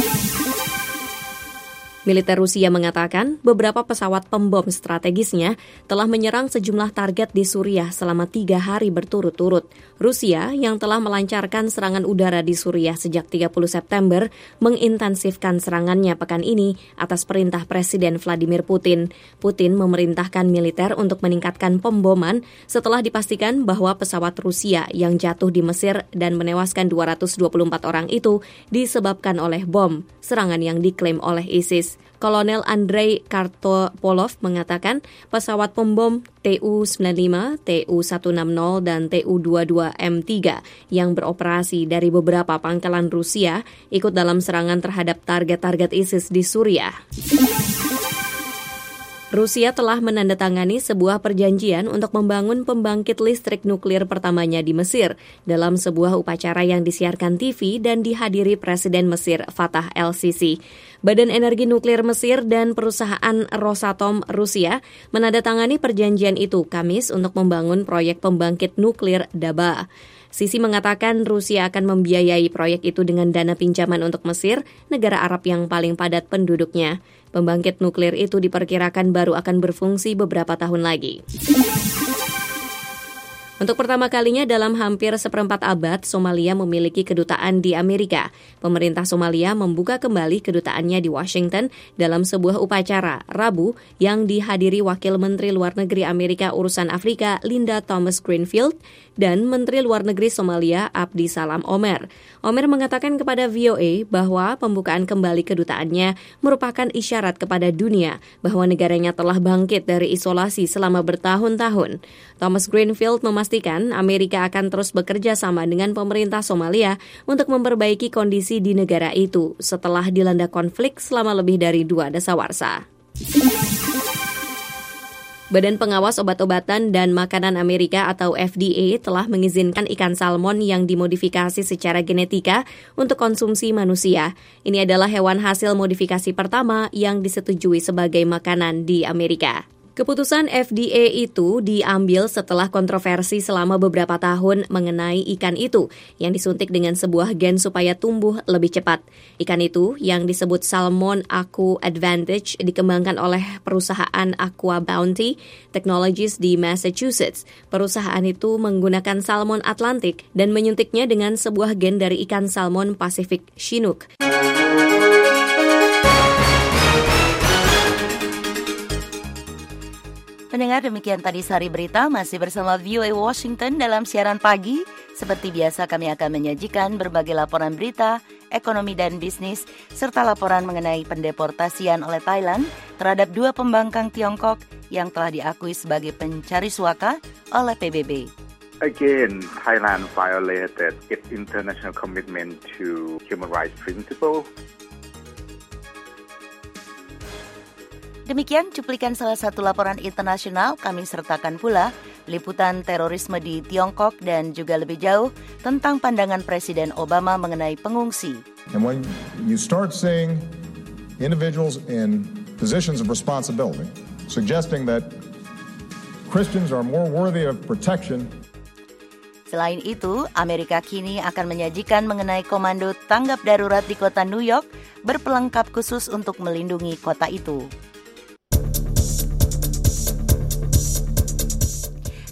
A: Militer Rusia mengatakan beberapa pesawat pembom strategisnya telah menyerang sejumlah target di Suriah selama tiga hari berturut-turut. Rusia yang telah melancarkan serangan udara di Suriah sejak tiga puluh September mengintensifkan serangannya pekan ini atas perintah Presiden Vladimir Putin. Putin memerintahkan militer untuk meningkatkan pemboman setelah dipastikan bahwa pesawat Rusia yang jatuh di Mesir dan menewaskan dua ratus dua puluh empat orang itu disebabkan oleh bom, serangan yang diklaim oleh ISIS. Kolonel Andrei Kartopolov mengatakan pesawat pembom T U sembilan puluh lima, T U seratus enam puluh, dan T U dua puluh dua M tiga yang beroperasi dari beberapa pangkalan Rusia ikut dalam serangan terhadap target-target ISIS di Suriah. Rusia telah menandatangani sebuah perjanjian untuk membangun pembangkit listrik nuklir pertamanya di Mesir dalam sebuah upacara yang disiarkan T V dan dihadiri Presiden Mesir Fatah El-Sisi. Badan Energi Nuklir Mesir dan perusahaan Rosatom Rusia menandatangani perjanjian itu Kamis untuk membangun proyek pembangkit nuklir Daba. Sisi mengatakan Rusia akan membiayai proyek itu dengan dana pinjaman untuk Mesir, negara Arab yang paling padat penduduknya. Pembangkit nuklir itu diperkirakan baru akan berfungsi beberapa tahun lagi. Untuk pertama kalinya dalam hampir seperempat abad, Somalia memiliki kedutaan di Amerika. Pemerintah Somalia membuka kembali kedutaannya di Washington dalam sebuah upacara Rabu yang dihadiri Wakil Menteri Luar Negeri Amerika Urusan Afrika Linda Thomas-Greenfield dan Menteri Luar Negeri Somalia Abdi Salam Omer. Omer mengatakan kepada V O A bahwa pembukaan kembali kedutaannya merupakan isyarat kepada dunia bahwa negaranya telah bangkit dari isolasi selama bertahun-tahun. Thomas Greenfield memastikan Amerika akan terus bekerja sama dengan pemerintah Somalia untuk memperbaiki kondisi di negara itu setelah dilanda konflik selama lebih dari dua dasawarsa. Badan Pengawas Obat-obatan dan Makanan Amerika atau F D A telah mengizinkan ikan salmon yang dimodifikasi secara genetika untuk konsumsi manusia. Ini adalah hewan hasil modifikasi pertama yang disetujui sebagai makanan di Amerika. Keputusan F D A itu diambil setelah kontroversi selama beberapa tahun mengenai ikan itu yang disuntik dengan sebuah gen supaya tumbuh lebih cepat. Ikan itu yang disebut Salmon Aqua Advantage dikembangkan oleh perusahaan Aqua Bounty Technologies di Massachusetts. Perusahaan itu menggunakan salmon Atlantik dan menyuntiknya dengan sebuah gen dari ikan salmon Pacific Chinook.
B: Pendengar, demikian tadi sari berita, masih bersama V O A Washington dalam siaran pagi. Seperti biasa kami akan menyajikan berbagai laporan berita, ekonomi dan bisnis, serta laporan mengenai pendeportasian oleh Thailand terhadap dua pembangkang Tiongkok yang telah diakui sebagai pencari suaka oleh P B B.
T: Again, Thailand violated its international commitment to human rights principles.
B: Demikian cuplikan salah satu laporan internasional, kami sertakan pula liputan terorisme di Tiongkok dan juga lebih jauh tentang pandangan Presiden Obama mengenai pengungsi.
U: And when you start seeing individuals in positions of responsibility suggesting that Christians are more worthy of protection.
B: Selain itu, Amerika kini akan menyajikan mengenai komando tanggap darurat di kota New York berpelengkap khusus untuk melindungi kota itu.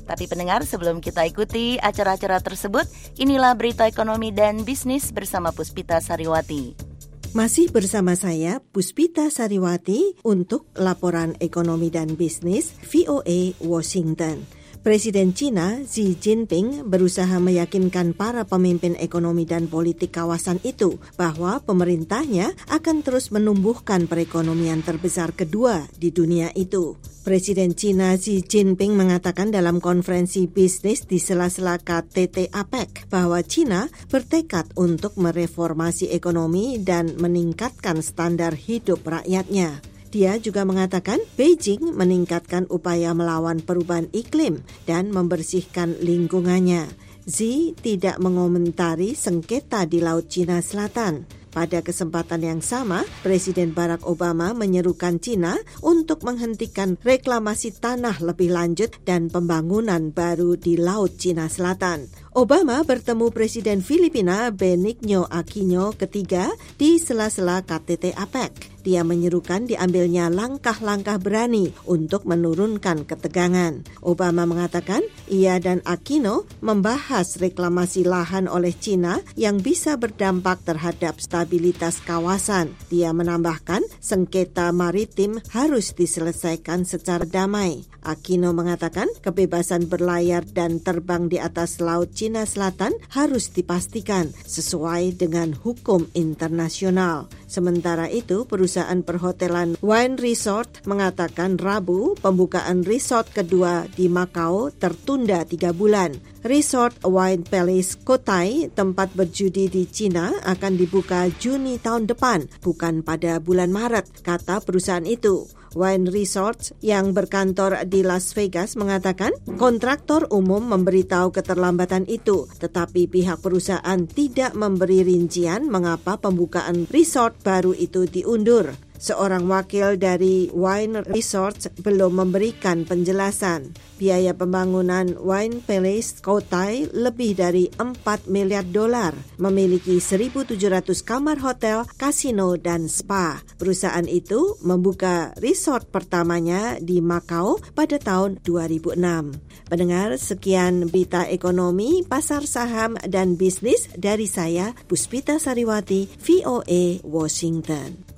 B: Tapi pendengar, sebelum kita ikuti acara-acara tersebut, inilah berita ekonomi dan bisnis bersama Puspita Sariwati.
E: Masih bersama saya, Puspita Sariwati, untuk laporan ekonomi dan bisnis V O A Washington. Presiden China Xi Jinping berusaha meyakinkan para pemimpin ekonomi dan politik kawasan itu bahwa pemerintahnya akan terus menumbuhkan perekonomian terbesar kedua di dunia itu. Presiden China Xi Jinping mengatakan dalam konferensi bisnis di sela-sela K T T APEC bahwa China bertekad untuk mereformasi ekonomi dan meningkatkan standar hidup rakyatnya. Dia juga mengatakan Beijing meningkatkan upaya melawan perubahan iklim dan membersihkan lingkungannya. Xi tidak mengomentari sengketa di Laut Cina Selatan. Pada kesempatan yang sama, Presiden Barack Obama menyerukan China untuk menghentikan reklamasi tanah lebih lanjut dan pembangunan baru di Laut Cina Selatan. Obama bertemu Presiden Filipina Benigno Aquino ketiga di sela-sela K T T APEC. Dia menyerukan diambilnya langkah-langkah berani untuk menurunkan ketegangan. Obama mengatakan ia dan Aquino membahas reklamasi lahan oleh China yang bisa berdampak terhadap stabilitas kawasan. Dia menambahkan sengketa maritim harus diselesaikan secara damai. Aquino mengatakan kebebasan berlayar dan terbang di atas Laut Cina Selatan harus dipastikan sesuai dengan hukum internasional. Sementara itu, perusahaan perhotelan Wine Resort mengatakan Rabu pembukaan resort kedua di Macau tertunda tiga bulan. Resort Wine Palace Cotai, tempat berjudi di China, akan dibuka Juni tahun depan, bukan pada bulan Maret, kata perusahaan itu. Wine Resorts yang berkantor di Las Vegas mengatakan kontraktor umum memberitahu keterlambatan itu, tetapi pihak perusahaan tidak memberi rincian mengapa pembukaan resort baru itu diundur. Seorang wakil dari Wine Resorts belum memberikan penjelasan. Biaya pembangunan Wine Palace Cotai lebih dari empat miliar dolar, memiliki seribu tujuh ratus kamar hotel, kasino, dan spa. Perusahaan itu membuka resort pertamanya di Macau pada tahun dua ribu enam. Pendengar, sekian berita ekonomi, pasar saham, dan bisnis dari saya, Puspita Sariwati, V O A Washington.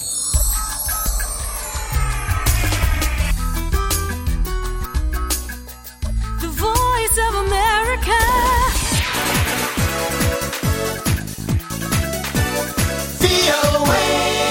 H: Of America. V O A.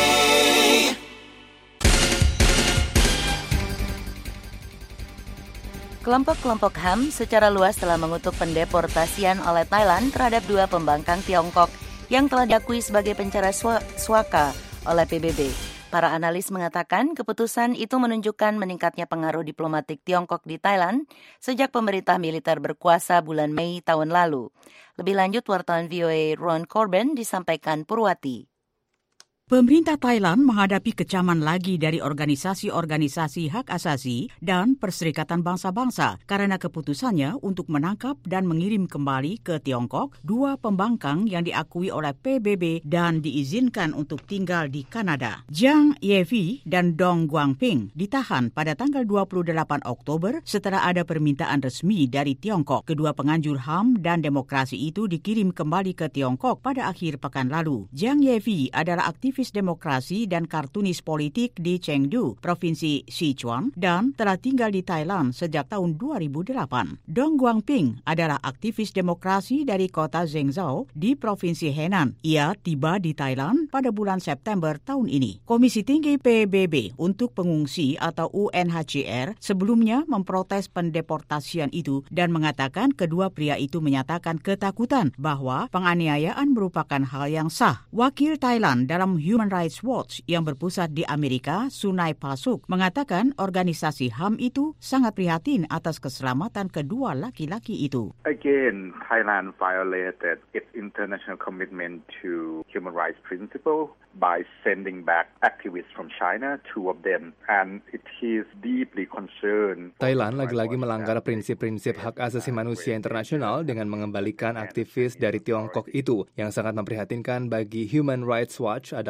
B: Kelompok-kelompok H A M secara luas telah mengutuk pendeportasian oleh Thailand terhadap dua pembangkang Tiongkok yang telah diakui sebagai penjara suaka oleh P B B. Para analis mengatakan keputusan itu menunjukkan meningkatnya pengaruh diplomatik Tiongkok di Thailand sejak pemerintah militer berkuasa bulan Mei tahun lalu. Lebih lanjut, wartawan V O A Ron Corbin disampaikan Purwati.
V: Pemerintah Thailand menghadapi kecaman lagi dari organisasi-organisasi hak asasi dan Perserikatan Bangsa-Bangsa karena keputusannya untuk menangkap dan mengirim kembali ke Tiongkok dua pembangkang yang diakui oleh P B B dan diizinkan untuk tinggal di Kanada. Jiang Yevi dan Dong Guangping ditahan pada tanggal dua puluh delapan Oktober setelah ada permintaan resmi dari Tiongkok. Kedua penganjur H A M dan demokrasi itu dikirim kembali ke Tiongkok pada akhir pekan lalu. Jiang Yevi adalah aktivis demokrasi dan kartunis politik di Chengdu, Provinsi Sichuan, dan telah tinggal di Thailand sejak tahun dua ribu delapan. Dong Guangping adalah aktivis demokrasi dari kota Zhengzhou di Provinsi Henan. Ia tiba di Thailand pada bulan September tahun ini. Komisi Tinggi P B B untuk Pengungsi atau U N H C R sebelumnya memprotes pendeportasian itu dan mengatakan kedua pria itu menyatakan ketakutan bahwa penganiayaan merupakan hal yang sah. Wakil Thailand dalam Human Rights Watch yang berpusat di Amerika, Sunai Pasuk, mengatakan organisasi H A M itu sangat prihatin atas keselamatan kedua laki-laki itu.
T: Again, Thailand violated its international commitment to human rights principle by sending back activists from China, two of them, and it is deeply concerned.
I: Thailand lagi-lagi melanggar prinsip-prinsip hak asasi manusia internasional dengan mengembalikan aktivis dari Tiongkok itu. Yang sangat memprihatinkan bagi Human Rights Watch adalah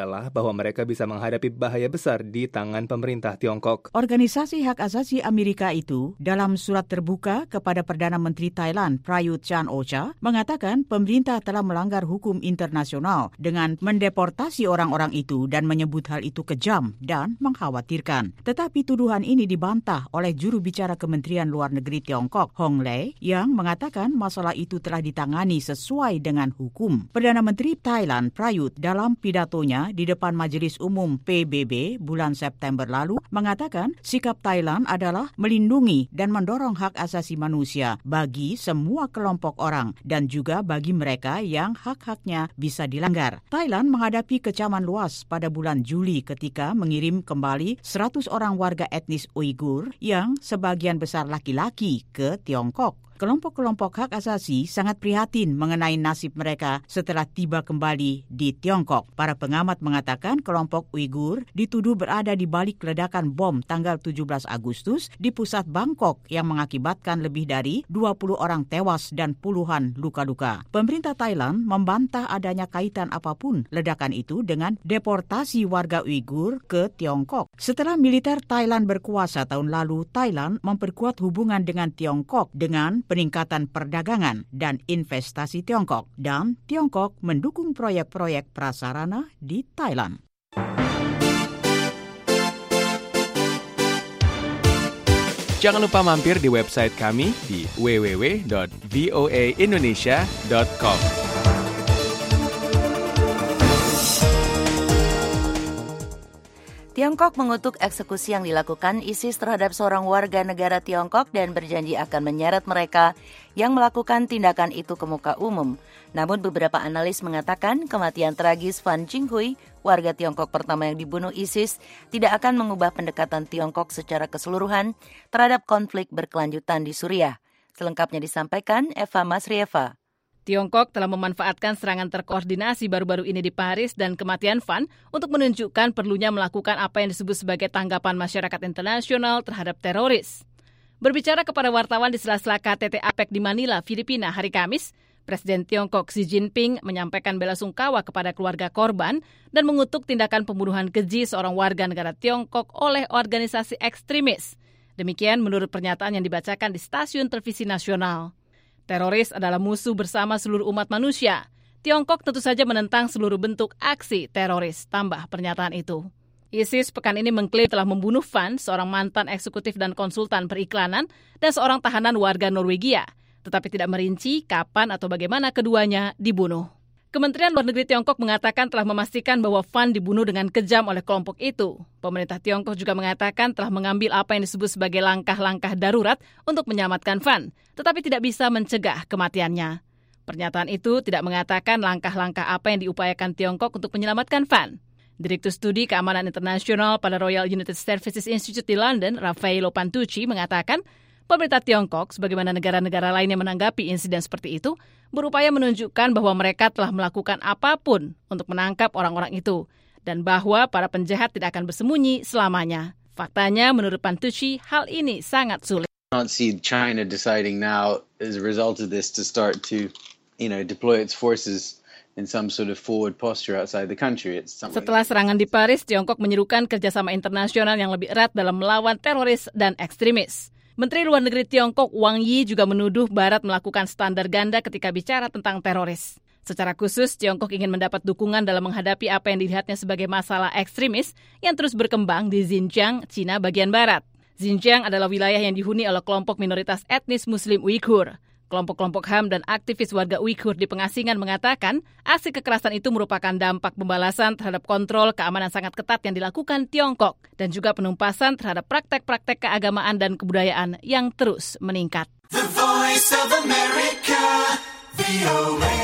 I: adalah bahwa mereka bisa menghadapi bahaya besar di tangan pemerintah Tiongkok.
V: Organisasi Hak Asasi Amerika itu dalam surat terbuka kepada Perdana Menteri Thailand Prayut Chan-o-cha mengatakan pemerintah telah melanggar hukum internasional dengan mendeportasi orang-orang itu dan menyebut hal itu kejam dan mengkhawatirkan. Tetapi tuduhan ini dibantah oleh juru bicara Kementerian Luar Negeri Tiongkok Hong Lei yang mengatakan masalah itu telah ditangani sesuai dengan hukum. Perdana Menteri Thailand Prayut dalam pidatonya di depan Majelis Umum P B B bulan September lalu mengatakan sikap Thailand adalah melindungi dan mendorong hak asasi manusia bagi semua kelompok orang dan juga bagi mereka yang hak-haknya bisa dilanggar. Thailand menghadapi kecaman luas pada bulan Juli ketika mengirim kembali seratus orang warga etnis Uighur yang sebagian besar laki-laki ke Tiongkok. Kelompok-kelompok hak asasi sangat prihatin mengenai nasib mereka setelah tiba kembali di Tiongkok. Para pengamat mengatakan kelompok Uighur dituduh berada di balik ledakan bom tanggal tujuh belas Agustus di pusat Bangkok yang mengakibatkan lebih dari dua puluh orang tewas dan puluhan luka-luka. Pemerintah Thailand membantah adanya kaitan apapun ledakan itu dengan deportasi warga Uighur ke Tiongkok. Setelah militer Thailand berkuasa tahun lalu, Thailand memperkuat hubungan dengan Tiongkok dengan peningkatan perdagangan dan investasi Tiongkok, dan Tiongkok mendukung proyek-proyek prasarana di Thailand.
S: Jangan lupa mampir di website kami di w w w dot v o a indonesia dot com.
B: Tiongkok mengutuk eksekusi yang dilakukan ISIS terhadap seorang warga negara Tiongkok dan berjanji akan menyeret mereka yang melakukan tindakan itu ke muka umum. Namun beberapa analis mengatakan kematian tragis Fan Jinghui, warga Tiongkok pertama yang dibunuh ISIS, tidak akan mengubah pendekatan Tiongkok secara keseluruhan terhadap konflik berkelanjutan di Suriah. Selengkapnya disampaikan Eva Masrieva.
C: Tiongkok telah memanfaatkan serangan terkoordinasi baru-baru ini di Paris dan kematian Fan untuk menunjukkan perlunya melakukan apa yang disebut sebagai tanggapan masyarakat internasional terhadap teroris. Berbicara kepada wartawan di sela-sela K T T APEC di Manila, Filipina hari Kamis, Presiden Tiongkok Xi Jinping menyampaikan belasungkawa kepada keluarga korban dan mengutuk tindakan pembunuhan keji seorang warga negara Tiongkok oleh organisasi ekstremis. Demikian menurut pernyataan yang dibacakan di stasiun televisi nasional. Teroris adalah musuh bersama seluruh umat manusia. Tiongkok tentu saja menentang seluruh bentuk aksi teroris, tambah pernyataan itu. ISIS pekan ini mengklaim telah membunuh Fan, seorang mantan eksekutif dan konsultan periklanan, dan seorang tahanan warga Norwegia, tetapi tidak merinci kapan atau bagaimana keduanya dibunuh. Kementerian Luar Negeri Tiongkok mengatakan telah memastikan bahwa Fan dibunuh dengan kejam oleh kelompok itu. Pemerintah Tiongkok juga mengatakan telah mengambil apa yang disebut sebagai langkah-langkah darurat untuk menyelamatkan Fan, tetapi tidak bisa mencegah kematiannya. Pernyataan itu tidak mengatakan langkah-langkah apa yang diupayakan Tiongkok untuk menyelamatkan Fan. Direktur Studi Keamanan Internasional pada Royal United Services Institute di London, Raffaello Pantucci, mengatakan pemerintah Tiongkok, sebagaimana negara-negara lainnya menanggapi insiden seperti itu, berupaya menunjukkan bahwa mereka telah melakukan apapun untuk menangkap orang-orang itu, dan bahwa para penjahat tidak akan bersembunyi selamanya. Faktanya, menurut Pantucci, hal ini sangat sulit.
G: I don't see China deciding now, as a result of this, to start to, you know, deploy its forces in some sort of forward posture outside the country. It's something...
C: Setelah serangan di Paris, Tiongkok menyerukan kerjasama internasional yang lebih erat dalam melawan teroris dan ekstremis. Menteri Luar Negeri Tiongkok Wang Yi juga menuduh Barat melakukan standar ganda ketika bicara tentang teroris. Secara khusus, Tiongkok ingin mendapat dukungan dalam menghadapi apa yang dilihatnya sebagai masalah ekstremis yang terus berkembang di Xinjiang, Cina bagian barat. Xinjiang adalah wilayah yang dihuni oleh kelompok minoritas etnis Muslim Uighur. Kelompok-kelompok H A M dan aktivis warga Uighur di pengasingan mengatakan aksi kekerasan itu merupakan dampak pembalasan terhadap kontrol keamanan sangat ketat yang dilakukan Tiongkok dan juga penumpasan terhadap praktek-praktek keagamaan dan kebudayaan yang terus meningkat.
H: The Voice of America, V O A.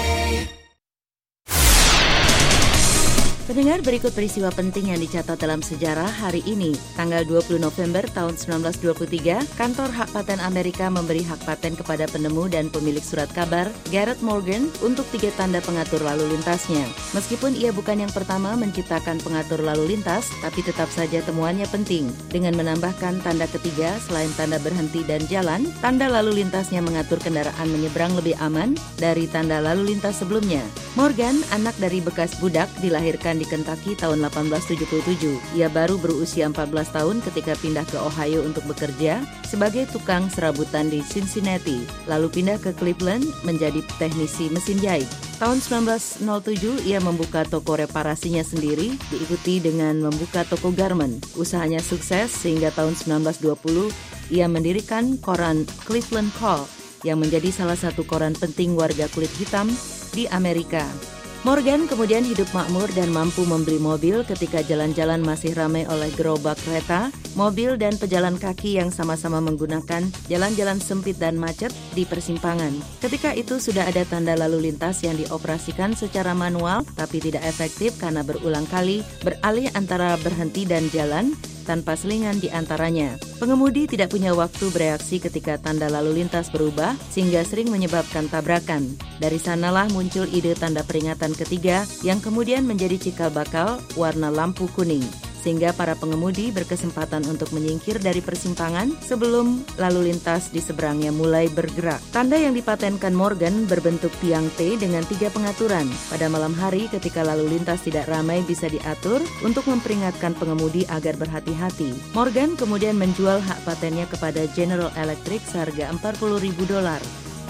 B: Pendengar, berikut peristiwa penting yang dicatat dalam sejarah hari ini. Tanggal dua puluh November tahun sembilan belas dua puluh tiga, Kantor Hak Paten Amerika memberi hak paten kepada penemu dan pemilik surat kabar, Garrett Morgan, untuk tiga tanda pengatur lalu lintasnya. Meskipun ia bukan yang pertama menciptakan pengatur lalu lintas, tapi tetap saja temuannya penting. Dengan menambahkan tanda ketiga, selain tanda berhenti dan jalan, tanda lalu lintasnya mengatur kendaraan menyeberang lebih aman dari tanda lalu lintas sebelumnya. Morgan, anak dari bekas budak, dilahirkan di Kentucky tahun delapan belas tujuh puluh tujuh. Ia baru berusia empat belas tahun ketika pindah ke Ohio untuk bekerja sebagai tukang serabutan di Cincinnati, lalu pindah ke Cleveland menjadi teknisi mesin jahit. Tahun sembilan belas nol tujuh, ia membuka toko reparasinya sendiri, diikuti dengan membuka toko garment. Usahanya sukses sehingga tahun sembilan belas dua puluh, ia mendirikan koran Cleveland Call yang menjadi salah satu koran penting warga kulit hitam di Amerika. Morgan kemudian hidup makmur dan mampu membeli mobil ketika jalan-jalan masih ramai oleh gerobak kereta, mobil dan pejalan kaki yang sama-sama menggunakan jalan-jalan sempit dan macet di persimpangan. Ketika itu sudah ada tanda lalu lintas yang dioperasikan secara manual tapi tidak efektif karena berulang kali beralih antara berhenti dan jalan tanpa selingan di antaranya. Pengemudi tidak punya waktu bereaksi ketika tanda lalu lintas berubah sehingga sering menyebabkan tabrakan. Dari sanalah muncul ide tanda peringatan ketiga yang kemudian menjadi cikal bakal warna lampu kuning, sehingga para pengemudi berkesempatan untuk menyingkir dari persimpangan sebelum lalu lintas di seberangnya mulai bergerak. Tanda yang dipatenkan Morgan berbentuk tiang T dengan tiga pengaturan. Pada malam hari ketika lalu lintas tidak ramai bisa diatur untuk memperingatkan pengemudi agar berhati-hati. Morgan kemudian menjual hak patennya kepada General Electric seharga empat puluh ribu dolar.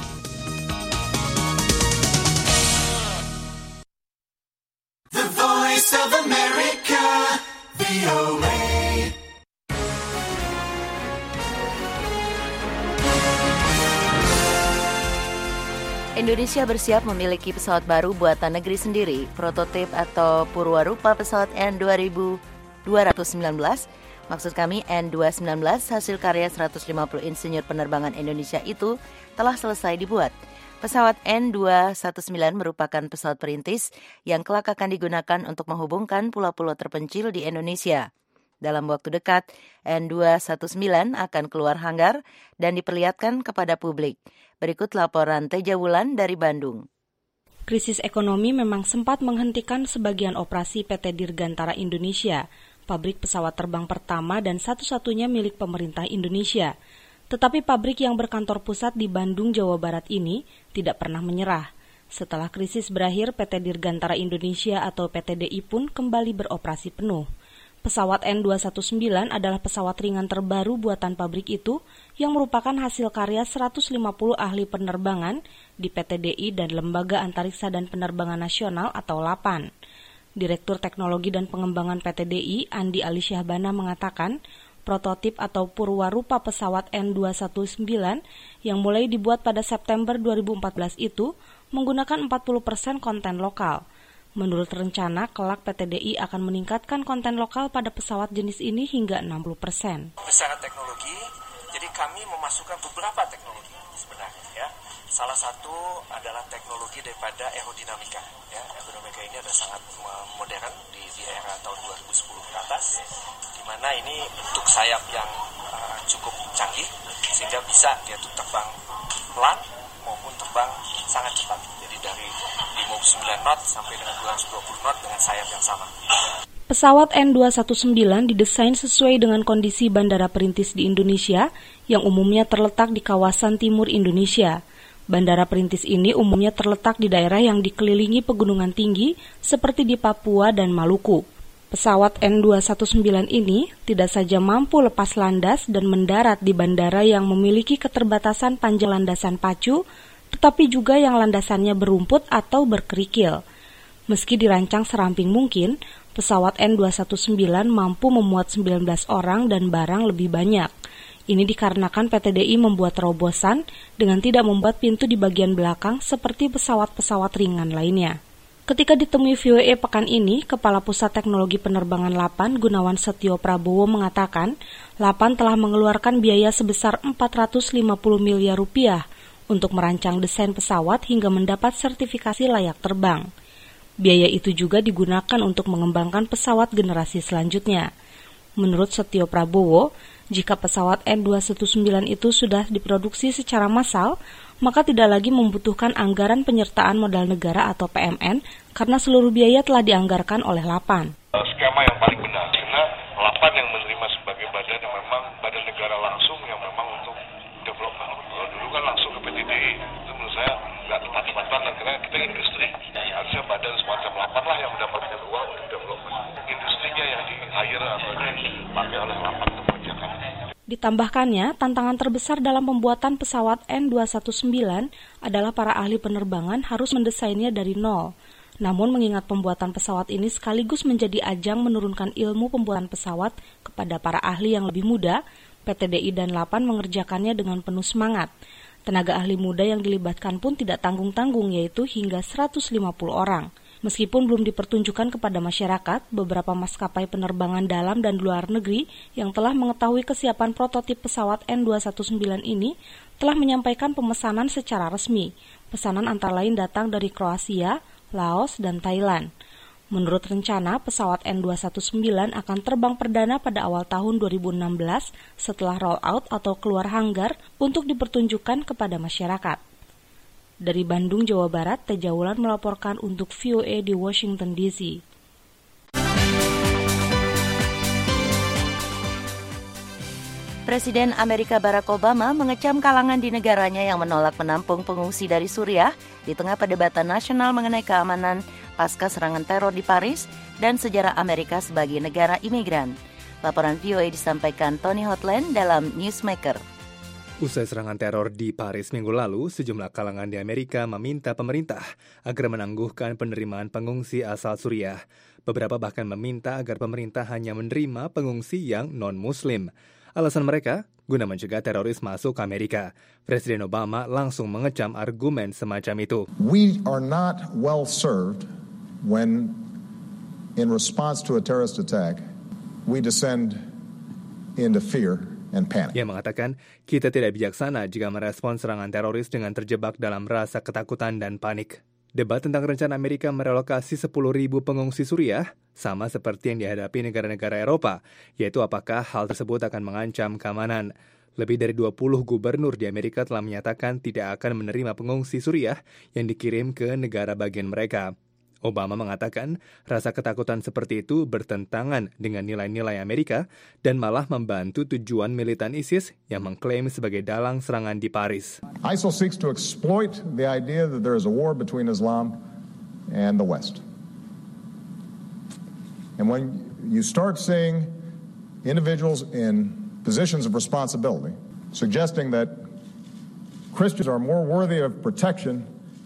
H: The Voice of America. V O A.
B: Indonesia bersiap memiliki pesawat baru buatan negeri sendiri. Prototip atau purwarupa pesawat N dua ribu dua ratus sembilan belas, maksud kami N dua ratus sembilan belas, hasil karya seratus lima puluh insinyur penerbangan Indonesia itu telah selesai dibuat. Pesawat N dua ratus sembilan belas merupakan pesawat perintis yang kelak akan digunakan untuk menghubungkan pulau-pulau terpencil di Indonesia. Dalam waktu dekat, N dua ratus sembilan akan keluar hanggar dan diperlihatkan kepada publik. Berikut laporan Teja Wulan dari Bandung.
D: Krisis ekonomi memang sempat menghentikan sebagian operasi P T Dirgantara Indonesia, pabrik pesawat terbang pertama dan satu-satunya milik pemerintah Indonesia. Tetapi pabrik yang berkantor pusat di Bandung, Jawa Barat ini tidak pernah menyerah. Setelah krisis berakhir, P T Dirgantara Indonesia atau P T D I pun kembali beroperasi penuh. Pesawat N dua ratus sembilan adalah pesawat ringan terbaru buatan pabrik itu yang merupakan hasil karya seratus lima puluh ahli penerbangan di P T D I dan Lembaga Antariksa dan Penerbangan Nasional atau LAPAN. Direktur Teknologi dan Pengembangan P T D I, Andi Ali Syahbana mengatakan, prototip atau purwarupa pesawat N dua ratus sembilan yang mulai dibuat pada September dua ribu empat belas itu menggunakan empat puluh persen konten lokal. Menurut rencana, kelak P T D I akan meningkatkan konten lokal pada pesawat jenis ini hingga enam puluh persen.
J: Secara teknologi, jadi kami memasukkan beberapa teknologi sebenarnya. Ya. Salah satu adalah teknologi daripada aerodinamika. Ya. Aerodinamika ini adalah sangat modern di, di era tahun dua ribu sepuluh ke atas, di mana ini bentuk sayap yang uh, cukup canggih, sehingga bisa dia tuh terbang pelan maupun terbang sangat cepat. Jadi dari lima puluh sembilan knot sampai dengan dua ratus dua puluh knot dengan sayap yang sama.
D: Pesawat N dua ratus sembilan didesain sesuai dengan kondisi bandara perintis di Indonesia yang umumnya terletak di kawasan timur Indonesia. Bandara perintis ini umumnya terletak di daerah yang dikelilingi pegunungan tinggi seperti di Papua dan Maluku. Pesawat N dua ratus sembilan ini tidak saja mampu lepas landas dan mendarat di bandara yang memiliki keterbatasan panjang landasan pacu, tetapi juga yang landasannya berumput atau berkerikil. Meski dirancang seramping mungkin, pesawat N dua ratus sembilan mampu memuat sembilan belas orang dan barang lebih banyak. Ini dikarenakan P T D I membuat terobosan dengan tidak membuat pintu di bagian belakang seperti pesawat-pesawat ringan lainnya. Ketika ditemui V O A pekan ini, Kepala Pusat Teknologi Penerbangan LAPAN Gunawan Setio Prabowo mengatakan, LAPAN telah mengeluarkan biaya sebesar empat ratus lima puluh miliar rupiah untuk merancang desain pesawat hingga mendapat sertifikasi layak terbang. Biaya itu juga digunakan untuk mengembangkan pesawat generasi selanjutnya. Menurut Setio Prabowo, jika pesawat N dua ratus sembilan itu sudah diproduksi secara massal, maka tidak lagi membutuhkan anggaran penyertaan modal negara atau P M N karena seluruh biaya telah dianggarkan oleh LAPAN.
W: Skema yang paling benar, karena LAPAN yang menerima sebagai badan yang memang badan negara langsung yang memang untuk development. Kalau dulu kan langsung ke P T D I, itu menurut saya nggak tepat-tepatan dan karena kita industri, harusnya badan semacam LAPAN lah yang mendapatkan uang untuk development. delapan kebijakan.
D: Ditambahkannya, tantangan terbesar dalam pembuatan pesawat N dua ratus sembilan belas adalah para ahli penerbangan harus mendesainnya dari nol. Namun mengingat pembuatan pesawat ini sekaligus menjadi ajang menurunkan ilmu pembuatan pesawat kepada para ahli yang lebih muda, P T D I dan Lapan mengerjakannya dengan penuh semangat. Tenaga ahli muda yang dilibatkan pun tidak tanggung-tanggung, yaitu hingga seratus lima puluh orang. Meskipun belum dipertunjukkan kepada masyarakat, beberapa maskapai penerbangan dalam dan luar negeri yang telah mengetahui kesiapan prototip pesawat N dua ratus sembilan belas ini telah menyampaikan pemesanan secara resmi. Pesanan antara lain datang dari Kroasia, Laos, dan Thailand. Menurut rencana, pesawat N dua ratus sembilan belas akan terbang perdana pada awal tahun dua ribu enam belas setelah roll out atau keluar hanggar untuk dipertunjukkan kepada masyarakat. Dari Bandung, Jawa Barat, Teja Wulan melaporkan untuk V O A di Washington D C.
B: Presiden Amerika Barack Obama mengecam kalangan di negaranya yang menolak menampung pengungsi dari Suriah di tengah perdebatan nasional mengenai keamanan pasca serangan teror di Paris dan sejarah Amerika sebagai negara imigran. Laporan V O A disampaikan Tony Hotland dalam Newsmaker.
I: Usai serangan teror di Paris minggu lalu, sejumlah kalangan di Amerika meminta pemerintah agar menangguhkan penerimaan pengungsi asal Suriah. Beberapa bahkan meminta agar pemerintah hanya menerima pengungsi yang non-Muslim. Alasan mereka, guna mencegah teroris masuk ke Amerika. Presiden Obama langsung mengecam argumen semacam itu.
U: We are not well served when, in response to a terrorist attack, we descend into fear and panic.
I: Ia mengatakan, kita tidak bijaksana jika merespon serangan teroris dengan terjebak dalam rasa ketakutan dan panik. Debat tentang rencana Amerika merelokasi sepuluh ribu pengungsi Suriah sama seperti yang dihadapi negara-negara Eropa, yaitu apakah hal tersebut akan mengancam keamanan. Lebih dari dua puluh gubernur di Amerika telah menyatakan tidak akan menerima pengungsi Suriah yang dikirim ke negara bagian mereka. Obama mengatakan rasa ketakutan seperti itu bertentangan dengan nilai-nilai Amerika dan malah membantu tujuan militan ISIS yang mengklaim sebagai dalang serangan di Paris.
U: I S I L seeks to exploit the idea that there is a war between Islam and the West. And when you start seeing individuals in positions of responsibility suggesting that Christians are more worthy of protection,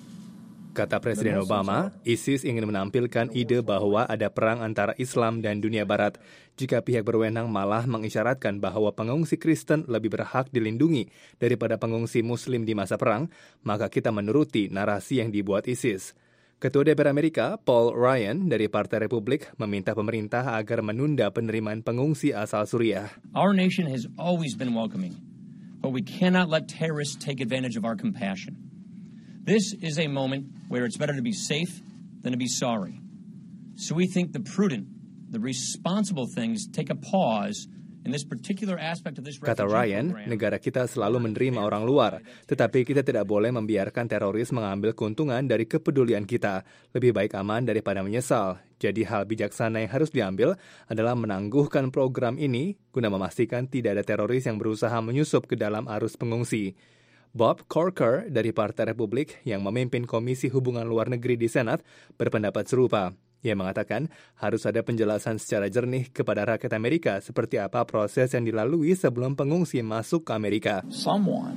I: kata Presiden Obama, ISIS ingin menampilkan ide bahwa ada perang antara Islam dan dunia Barat. Jika pihak berwenang malah mengisyaratkan bahwa pengungsi Kristen lebih berhak dilindungi daripada pengungsi Muslim di masa perang, maka kita menuruti narasi yang dibuat ISIS. Ketua D P R Amerika, Paul Ryan dari Partai Republik, meminta pemerintah agar menunda penerimaan pengungsi asal Suriah.
K: Our nation has always been welcoming, but we cannot let terrorists take advantage of our compassion. This is a moment where it's better to be safe than to be sorry. So we think the prudent, the responsible things take a pause in this particular aspect of this refugee
I: Kata Ryan,
K: program.
I: negara kita selalu menerima orang luar, tetapi kita tidak boleh membiarkan teroris mengambil keuntungan dari kepedulian kita. Lebih baik aman daripada menyesal. Jadi hal bijaksana yang harus diambil adalah menangguhkan program ini guna memastikan tidak ada teroris yang berusaha menyusup ke dalam arus pengungsi. Bob Corker dari Partai Republik yang memimpin Komisi Hubungan Luar Negeri di Senat berpendapat serupa. Ia mengatakan harus ada penjelasan secara jernih kepada rakyat Amerika seperti apa proses yang dilalui sebelum pengungsi masuk ke Amerika.
L: Someone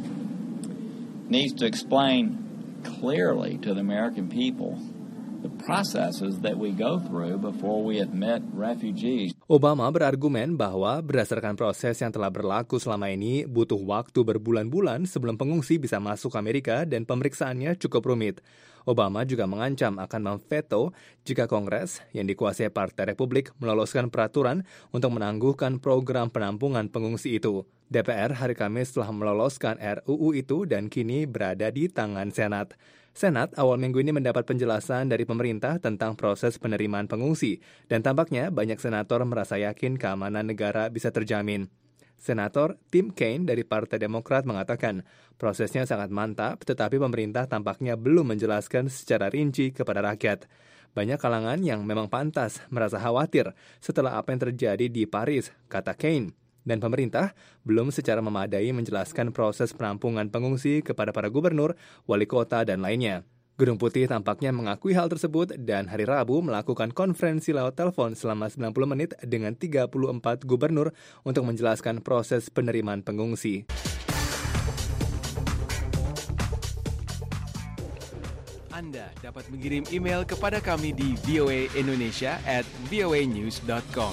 L: needs to explain clearly to the American people the processes that we go through before we admit refugees.
I: Obama berargumen bahwa berdasarkan proses yang telah berlaku selama ini butuh waktu berbulan-bulan sebelum pengungsi bisa masuk Amerika dan pemeriksaannya cukup rumit. Obama juga mengancam akan memveto jika Kongres yang dikuasai Partai Republik meloloskan peraturan untuk menangguhkan program penampungan pengungsi itu. D P R hari Kamis telah meloloskan R U U itu dan kini berada di tangan Senat. Senat awal minggu ini mendapat penjelasan dari pemerintah tentang proses penerimaan pengungsi dan tampaknya banyak senator merasa yakin keamanan negara bisa terjamin. Senator Tim Kaine dari Partai Demokrat mengatakan prosesnya sangat mantap tetapi pemerintah tampaknya belum menjelaskan secara rinci kepada rakyat. Banyak kalangan yang memang pantas merasa khawatir setelah apa yang terjadi di Paris, kata Kaine. Dan pemerintah belum secara memadai menjelaskan proses penampungan pengungsi kepada para gubernur, wali kota, dan lainnya. Gedung Putih tampaknya mengakui hal tersebut dan hari Rabu melakukan konferensi lewat telepon selama sembilan puluh menit dengan tiga puluh empat gubernur untuk menjelaskan proses penerimaan pengungsi.
S: Anda dapat mengirim email kepada kami di v o a indonesia at v o a news dot com.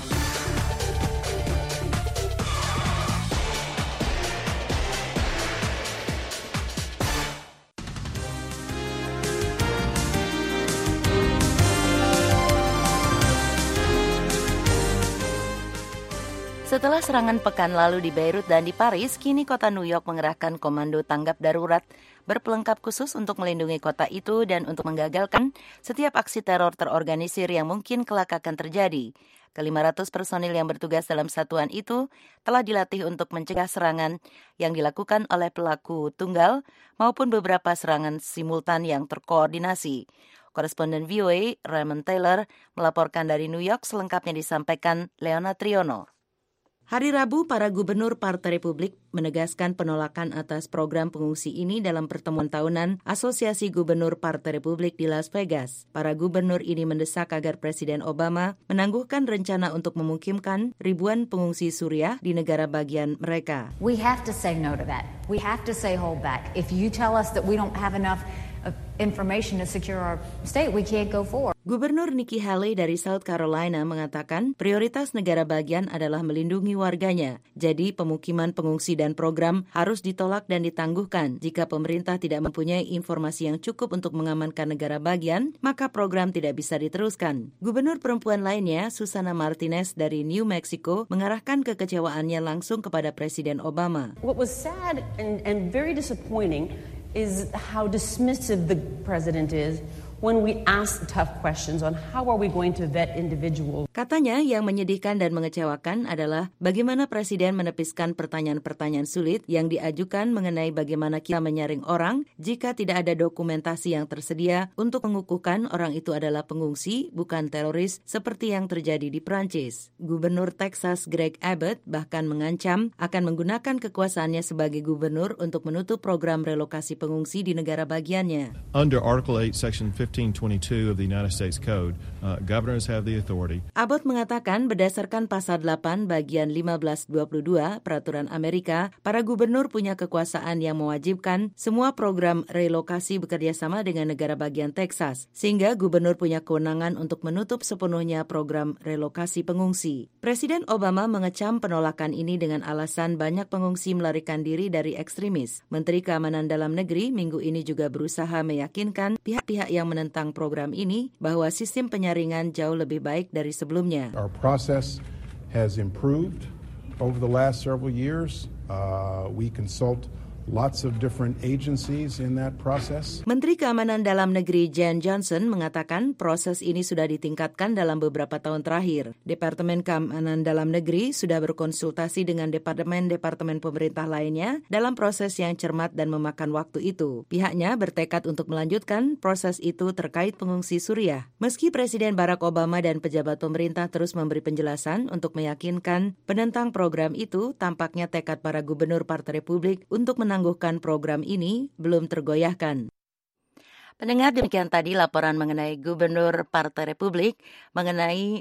B: Setelah serangan pekan lalu di Beirut dan di Paris, kini kota New York mengerahkan komando tanggap darurat berpelengkap khusus untuk melindungi kota itu dan untuk menggagalkan setiap aksi teror terorganisir yang mungkin kelak akan terjadi. Kelima ratus personil yang bertugas dalam satuan itu telah dilatih untuk mencegah serangan yang dilakukan oleh pelaku tunggal maupun beberapa serangan simultan yang terkoordinasi. Koresponden V O A Raymond Taylor melaporkan dari New York, selengkapnya disampaikan Leona Triono. Hari Rabu, para gubernur Partai Republik menegaskan penolakan atas program pengungsi ini dalam pertemuan tahunan Asosiasi Gubernur Partai Republik di Las Vegas. Para gubernur ini mendesak agar Presiden Obama menangguhkan rencana untuk memungkinkan ribuan pengungsi Suriah di negara bagian mereka.
M: We have to say no to that. We have to say hold back. If you tell us that we don't have enough information to secure our state, we can't go forward.
B: Gubernur Nikki Haley dari South Carolina mengatakan prioritas negara bagian adalah melindungi warganya. Jadi pemukiman pengungsi dan program harus ditolak dan ditangguhkan. Jika pemerintah tidak mempunyai informasi yang cukup untuk mengamankan negara bagian, maka program tidak bisa diteruskan. Gubernur perempuan lainnya, Susana Martinez dari New Mexico, mengarahkan kekecewaannya langsung kepada Presiden Obama.
N: What was sad and, and very disappointing is how dismissive the president is when we ask tough questions on how are we going to vet individuals.
B: Katanya yang menyedihkan dan mengecewakan adalah bagaimana Presiden menepiskan pertanyaan-pertanyaan sulit yang diajukan mengenai bagaimana kita menyaring orang jika tidak ada dokumentasi yang tersedia untuk mengukuhkan orang itu adalah pengungsi, bukan teroris seperti yang terjadi di Prancis. Gubernur Texas Greg Abbott bahkan mengancam akan menggunakan kekuasaannya sebagai gubernur untuk menutup program relokasi pengungsi di negara bagiannya.
P: Under Article eight, Section fifteen twenty-two of the United States Code, uh, governors have the authority.
B: Abbott mengatakan berdasarkan pasal delapan bagian lima belas dua puluh dua Peraturan Amerika, para gubernur punya kekuasaan yang mewajibkan semua program relokasi bekerjasama dengan negara bagian Texas, sehingga gubernur punya kewenangan untuk menutup sepenuhnya program relokasi pengungsi. Presiden Obama mengecam penolakan ini dengan alasan banyak pengungsi melarikan diri dari ekstremis. Menteri Keamanan Dalam Negeri minggu ini juga berusaha meyakinkan pihak-pihak yang menentang program ini bahwa sistem penyaringan jauh lebih baik dari sebelumnya.
U: Our process has improved over the last several years. Uh, we consult lots of different agencies in that process.
B: Menteri Keamanan Dalam Negeri Jen Johnson mengatakan proses ini sudah ditingkatkan dalam beberapa tahun terakhir. Departemen Keamanan Dalam Negeri sudah berkonsultasi dengan departemen-departemen pemerintah lainnya dalam proses yang cermat dan memakan waktu itu. Pihaknya bertekad untuk melanjutkan proses itu terkait pengungsi Suriah. Meski Presiden Barack Obama dan pejabat pemerintah terus memberi penjelasan untuk meyakinkan penentang program itu, tampaknya tekad para gubernur Partai Republik untuk menang menangguhkan program ini belum tergoyahkan. Pendengar, demikian tadi laporan mengenai Gubernur Partai Republik mengenai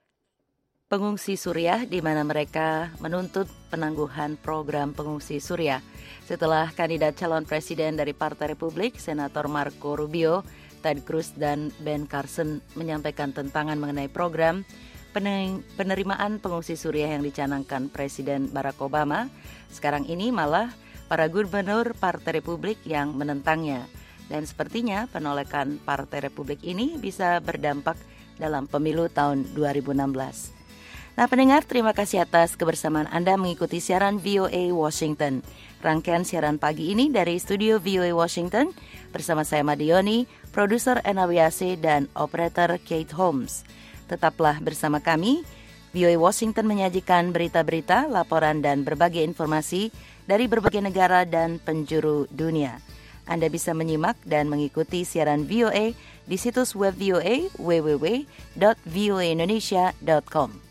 B: pengungsi Suriah di mana mereka menuntut penangguhan program pengungsi Suriah. Setelah kandidat calon presiden dari Partai Republik, Senator Marco Rubio, Ted Cruz, dan Ben Carson menyampaikan tentangan mengenai program penerimaan pengungsi Suriah yang dicanangkan Presiden Barack Obama. Sekarang ini malah para gubernur Partai Republik yang menentangnya. Dan sepertinya penolakan Partai Republik ini bisa berdampak dalam pemilu tahun dua ribu enam belas. Nah pendengar, terima kasih atas kebersamaan Anda mengikuti siaran V O A Washington. Rangkaian siaran pagi ini dari studio V O A Washington bersama saya Madioni, produser Ena Wiase, dan operator Kate Holmes. Tetaplah bersama kami. V O A Washington menyajikan berita-berita, laporan, dan berbagai informasi dari berbagai negara dan penjuru dunia. Anda bisa menyimak dan mengikuti siaran V O A di situs web V O A w w w dot v o a indonesia dot com.